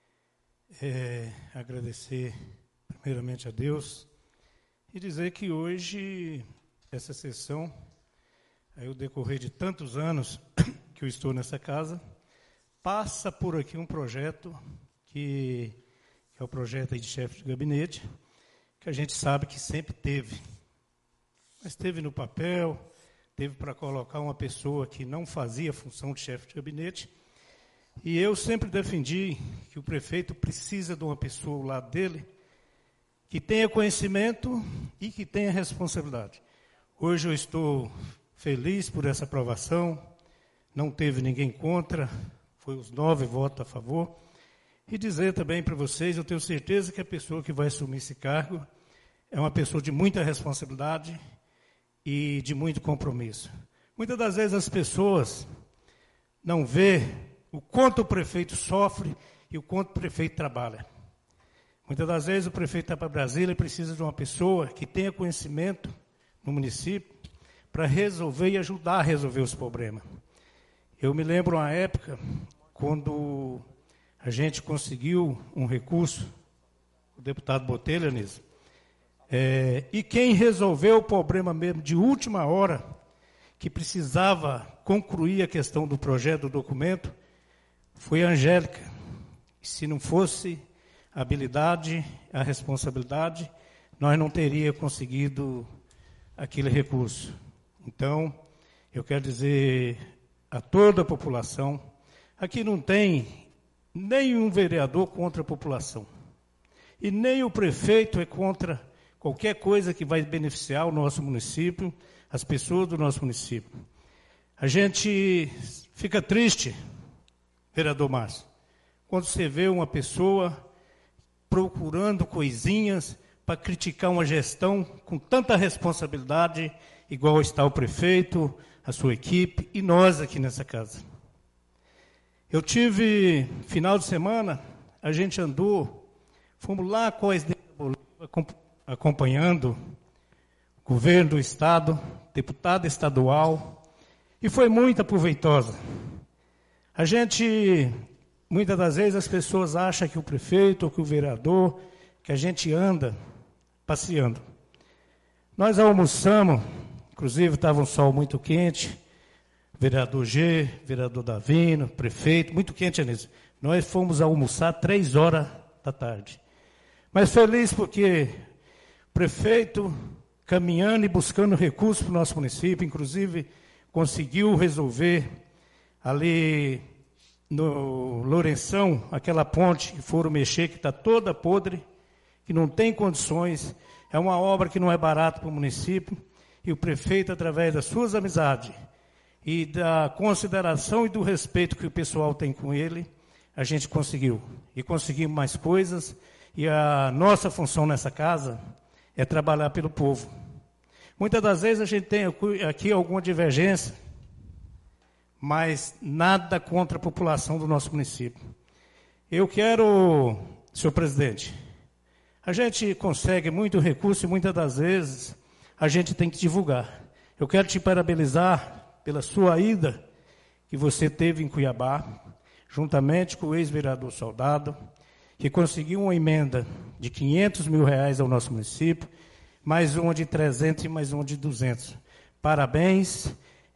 Agradecer primeiramente a Deus e dizer que hoje, essa sessão, aí o decorrer de tantos anos que eu estou nessa casa, passa por aqui um projeto que é o projeto aí de chefe de gabinete, que a gente sabe que sempre teve. Mas teve no papel, teve para colocar uma pessoa que não fazia função de chefe de gabinete, e eu sempre defendi que o prefeito precisa de uma pessoa ao lado dele que tenha conhecimento e que tenha responsabilidade. Hoje eu estou feliz por essa aprovação, não teve ninguém contra, foi os 9 votos a favor, e dizer também para vocês, eu tenho certeza que a pessoa que vai assumir esse cargo é uma pessoa de muita responsabilidade e de muito compromisso. Muitas das vezes as pessoas não vê o quanto o prefeito sofre e o quanto o prefeito trabalha. Muitas das vezes o prefeito está para Brasília e precisa de uma pessoa que tenha conhecimento no município para resolver e ajudar a resolver os problemas. Eu me lembro uma época quando a gente conseguiu um recurso, o deputado Botelho, Anísio, e quem resolveu o problema mesmo de última hora, que precisava concluir a questão do projeto do documento, foi a Angélica. E se não fosse a habilidade, a responsabilidade, nós não teríamos conseguido aquele recurso. Então, eu quero dizer a toda a população, aqui não tem nenhum vereador contra a população. E nem o prefeito é contra qualquer coisa que vai beneficiar o nosso município, as pessoas do nosso município. A gente fica triste, vereador Márcio, quando você vê uma pessoa procurando coisinhas para criticar uma gestão com tanta responsabilidade, igual está o prefeito, a sua equipe e nós aqui nessa casa. Eu tive, final de semana, a gente andou, fomos lá com a SD Bolívar, acompanhando o governo do Estado, deputado estadual, e foi muito aproveitosa. A gente, muitas das vezes, as pessoas acham que o prefeito ou que o vereador, que a gente anda passeando. Nós almoçamos, inclusive estava um sol muito quente, vereador G, vereador Davino, prefeito, muito quente, Anísio. Nós fomos almoçar 3 horas da tarde. Mas feliz porque o prefeito, caminhando e buscando recursos para o nosso município, inclusive conseguiu resolver ali no Lourenção, aquela ponte que foram mexer, que está toda podre, que não tem condições, é uma obra que não é barata para o município, e o prefeito, através das suas amizades e da consideração e do respeito que o pessoal tem com ele, a gente conseguiu. E conseguimos mais coisas, e a nossa função nessa casa é trabalhar pelo povo. Muitas das vezes a gente tem aqui alguma divergência, mas nada contra a população do nosso município. Eu quero, senhor presidente, a gente consegue muito recurso e muitas das vezes a gente tem que divulgar. Eu quero te parabenizar pela sua ida que você teve em Cuiabá, juntamente com o ex-vereador Soldado, que conseguiu uma emenda de R$500 mil ao nosso município, mais uma de 300 e mais uma de 200. Parabéns,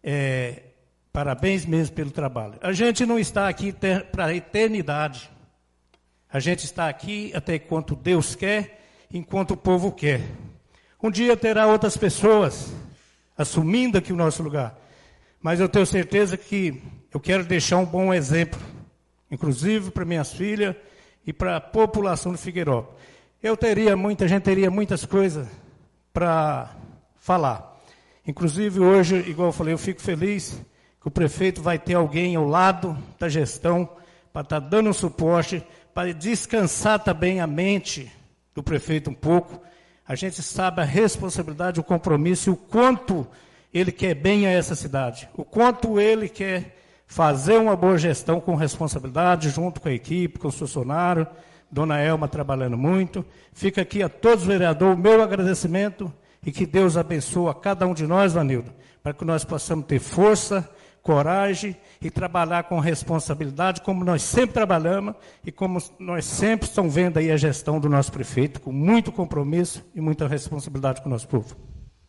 parabéns mesmo pelo trabalho. A gente não está aqui para a eternidade. A gente está aqui até enquanto Deus quer, enquanto o povo quer. Um dia terá outras pessoas assumindo aqui o nosso lugar. Mas eu tenho certeza que eu quero deixar um bom exemplo, inclusive para minhas filhas e para a população de Figueirópolis. A gente teria muitas coisas para falar. Inclusive hoje, igual eu falei, eu fico feliz que o prefeito vai ter alguém ao lado da gestão para estar dando um suporte, para descansar também a mente do prefeito um pouco. A gente sabe a responsabilidade, o compromisso e o quanto ele quer bem a essa cidade, o quanto ele quer fazer uma boa gestão com responsabilidade, junto com a equipe, com os funcionários, Dona Elma trabalhando muito. Fica aqui a todos os vereadores o meu agradecimento e que Deus abençoe a cada um de nós, Vanildo, para que nós possamos ter força, coragem e trabalhar com responsabilidade, como nós sempre trabalhamos e como nós sempre estamos vendo aí a gestão do nosso prefeito, com muito compromisso e muita responsabilidade com o nosso povo.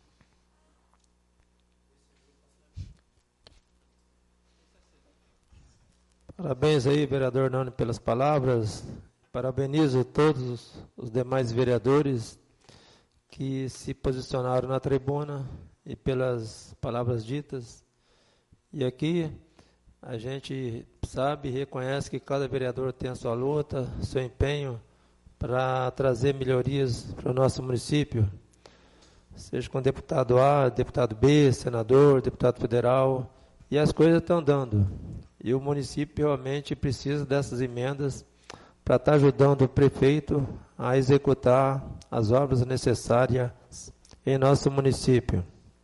Parabéns aí, vereador Nani, pelas palavras. Parabenizo todos os demais vereadores que se posicionaram na tribuna e pelas palavras ditas. E aqui a gente sabe e reconhece que cada vereador tem a sua luta, seu empenho para trazer melhorias para o nosso município, seja com deputado A, deputado B, senador, deputado federal, e as coisas estão dando. E o município realmente precisa dessas emendas para estar ajudando o prefeito a executar as obras necessárias em nosso município.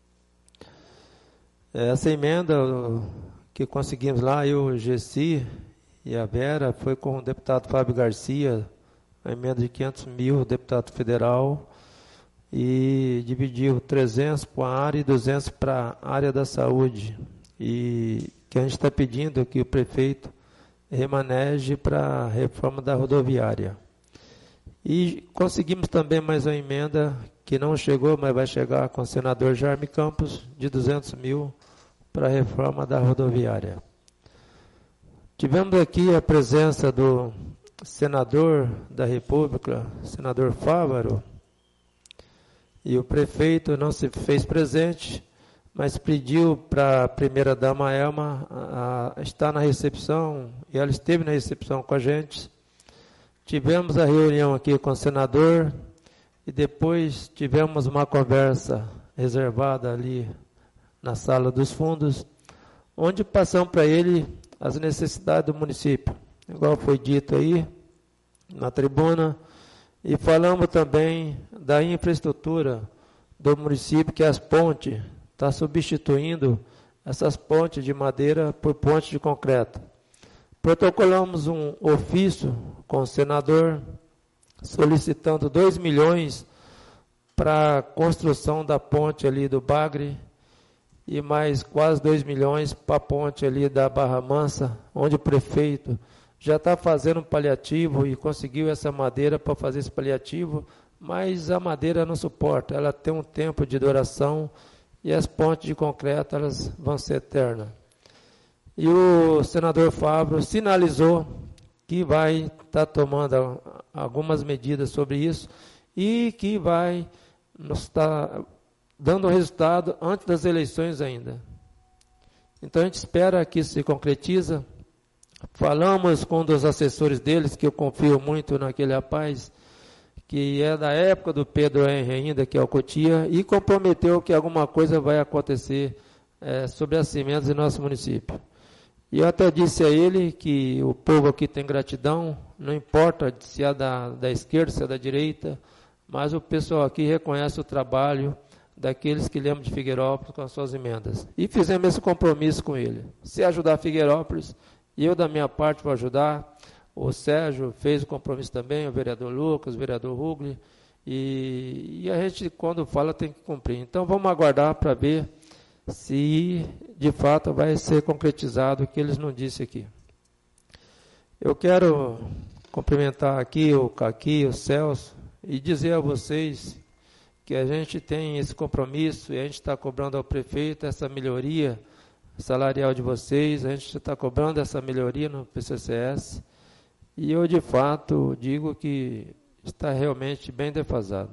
Essa emenda que conseguimos lá, eu, o Gessi e a Vera, foi com o deputado Fábio Garcia, a emenda de 500 mil, deputado federal, e dividiu 300 para a área e 200 para a área da saúde. E que a gente está pedindo que o prefeito remaneje para a reforma da rodoviária. E conseguimos também mais uma emenda que não chegou, mas vai chegar com o senador Jaime Campos, de 200 mil para a reforma da rodoviária. Tivemos aqui a presença do senador da República, senador Fávaro, e o prefeito não se fez presente, mas pediu para a primeira-dama Elma estar na recepção, e ela esteve na recepção com a gente. Tivemos a reunião aqui com o senador, e depois tivemos uma conversa reservada ali na sala dos fundos, onde passamos para ele as necessidades do município, igual foi dito aí na tribuna, e falamos também da infraestrutura do município, que as pontes, está substituindo essas pontes de madeira por pontes de concreto. Protocolamos um ofício com o senador, solicitando 2 milhões para a construção da ponte ali do Bagre, e mais quase 2 milhões para a ponte ali da Barra Mansa, onde o prefeito já está fazendo um paliativo e conseguiu essa madeira para fazer esse paliativo, mas a madeira não suporta, ela tem um tempo de duração e as pontes de concreto elas vão ser eternas. E o senador Fábio sinalizou que vai estar tomando algumas medidas sobre isso e que vai nos estar dando resultado antes das eleições ainda. Então a gente espera que isso se concretiza. Falamos com um dos assessores deles, que eu confio muito naquele rapaz, que é da época do Pedro Henry ainda, que é o Cotia, e comprometeu que alguma coisa vai acontecer sobre as cimentas em nosso município. E eu até disse a ele que o povo aqui tem gratidão, não importa se é da esquerda, se é da direita, mas o pessoal aqui reconhece o trabalho daqueles que lembram de Figueirópolis com as suas emendas. E fizemos esse compromisso com ele. Se ajudar Figueirópolis, e eu da minha parte vou ajudar. O Sérgio fez o compromisso também, o vereador Lucas, o vereador Rugli, e a gente, quando fala, tem que cumprir. Então, vamos aguardar para ver se, de fato, vai ser concretizado o que eles não disseram aqui. Eu quero cumprimentar aqui o Caqui, o Celso, e dizer a vocês que a gente tem esse compromisso e a gente está cobrando ao prefeito essa melhoria salarial de vocês, a gente está cobrando essa melhoria no PCCS, e eu, de fato, digo que está realmente bem defasado.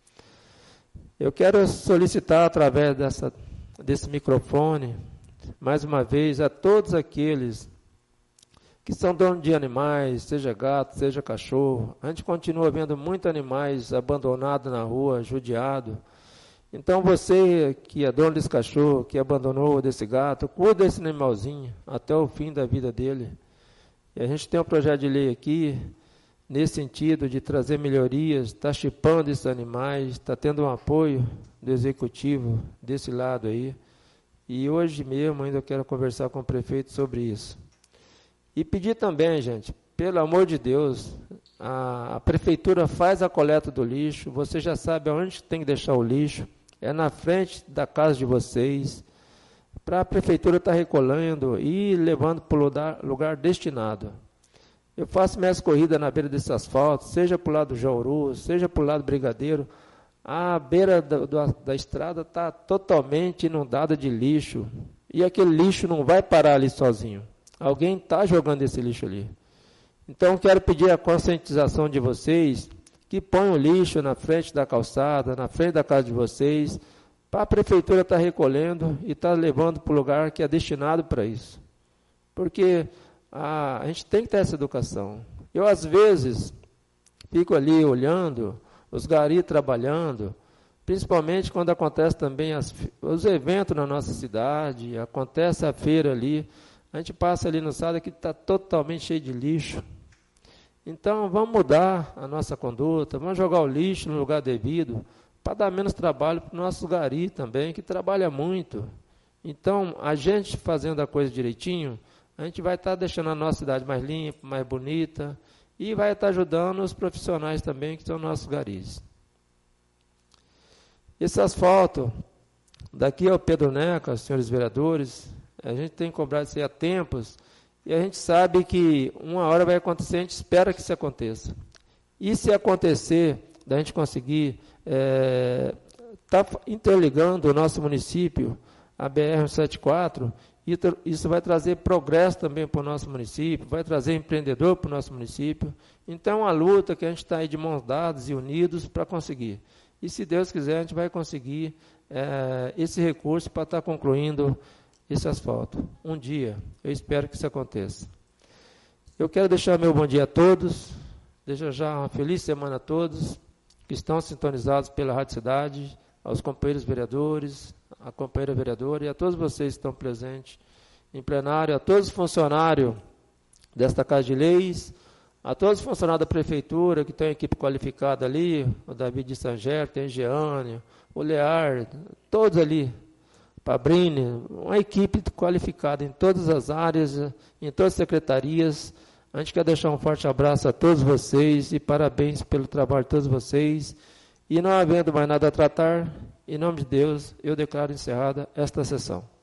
Eu quero solicitar, através desse microfone, mais uma vez, a todos aqueles que são donos de animais, seja gato, seja cachorro. A gente continua vendo muitos animais abandonados na rua, judiados. Então, você que é dono desse cachorro, que abandonou desse gato, cuida desse animalzinho até o fim da vida dele. E a gente tem um projeto de lei aqui, nesse sentido de trazer melhorias, está chipando esses animais, está tendo um apoio do executivo desse lado aí. E hoje mesmo ainda quero conversar com o prefeito sobre isso. E pedir também, gente, pelo amor de Deus, a prefeitura faz a coleta do lixo, você já sabe aonde tem que deixar o lixo, é na frente da casa de vocês, para a prefeitura estar recolhendo e levando para o lugar destinado. Eu faço minhas corridas na beira desse asfalto, seja para o lado do Jauru, seja para o lado do Brigadeiro, a beira da estrada está totalmente inundada de lixo, e aquele lixo não vai parar ali sozinho. Alguém está jogando esse lixo ali. Então, quero pedir a conscientização de vocês, que ponham o lixo na frente da calçada, na frente da casa de vocês, para a prefeitura estar recolhendo e estar levando para o lugar que é destinado para isso. Porque a gente tem que ter essa educação. Eu, às vezes, fico ali olhando os garis trabalhando, principalmente quando acontece também os eventos na nossa cidade, acontece a feira ali, a gente passa ali no sábado que está totalmente cheio de lixo. Então, vamos mudar a nossa conduta, vamos jogar o lixo no lugar devido, para dar menos trabalho para o nosso gari também, que trabalha muito. Então, a gente fazendo a coisa direitinho, a gente vai estar deixando a nossa cidade mais limpa, mais bonita, e vai estar ajudando os profissionais também, que são nossos garis. Esse asfalto, daqui ao Pedro Neca, senhores vereadores, a gente tem cobrado isso aí há tempos, e a gente sabe que uma hora vai acontecer, a gente espera que isso aconteça. E se acontecer, da gente conseguir tá interligando o nosso município, a BR-174, isso vai trazer progresso também para o nosso município, vai trazer empreendedor para o nosso município. Então, a luta que a gente está aí de mãos dadas e unidos para conseguir. E, se Deus quiser, a gente vai conseguir esse recurso para estar concluindo esse asfalto. Um dia, eu espero que isso aconteça. Eu quero deixar meu bom dia a todos, deixo já uma feliz semana a todos, que estão sintonizados pela Rádio Cidade, aos companheiros vereadores, à companheira vereadora e a todos vocês que estão presentes em plenário, a todos os funcionários desta Casa de Leis, a todos os funcionários da Prefeitura, que tem uma equipe qualificada ali, o David de Sangel, tem Jeane, o Lear, todos ali, Pabrini, uma equipe qualificada em todas as áreas, em todas as secretarias. A gente quer deixar um forte abraço a todos vocês e parabéns pelo trabalho de todos vocês. E não havendo mais nada a tratar, em nome de Deus, eu declaro encerrada esta sessão.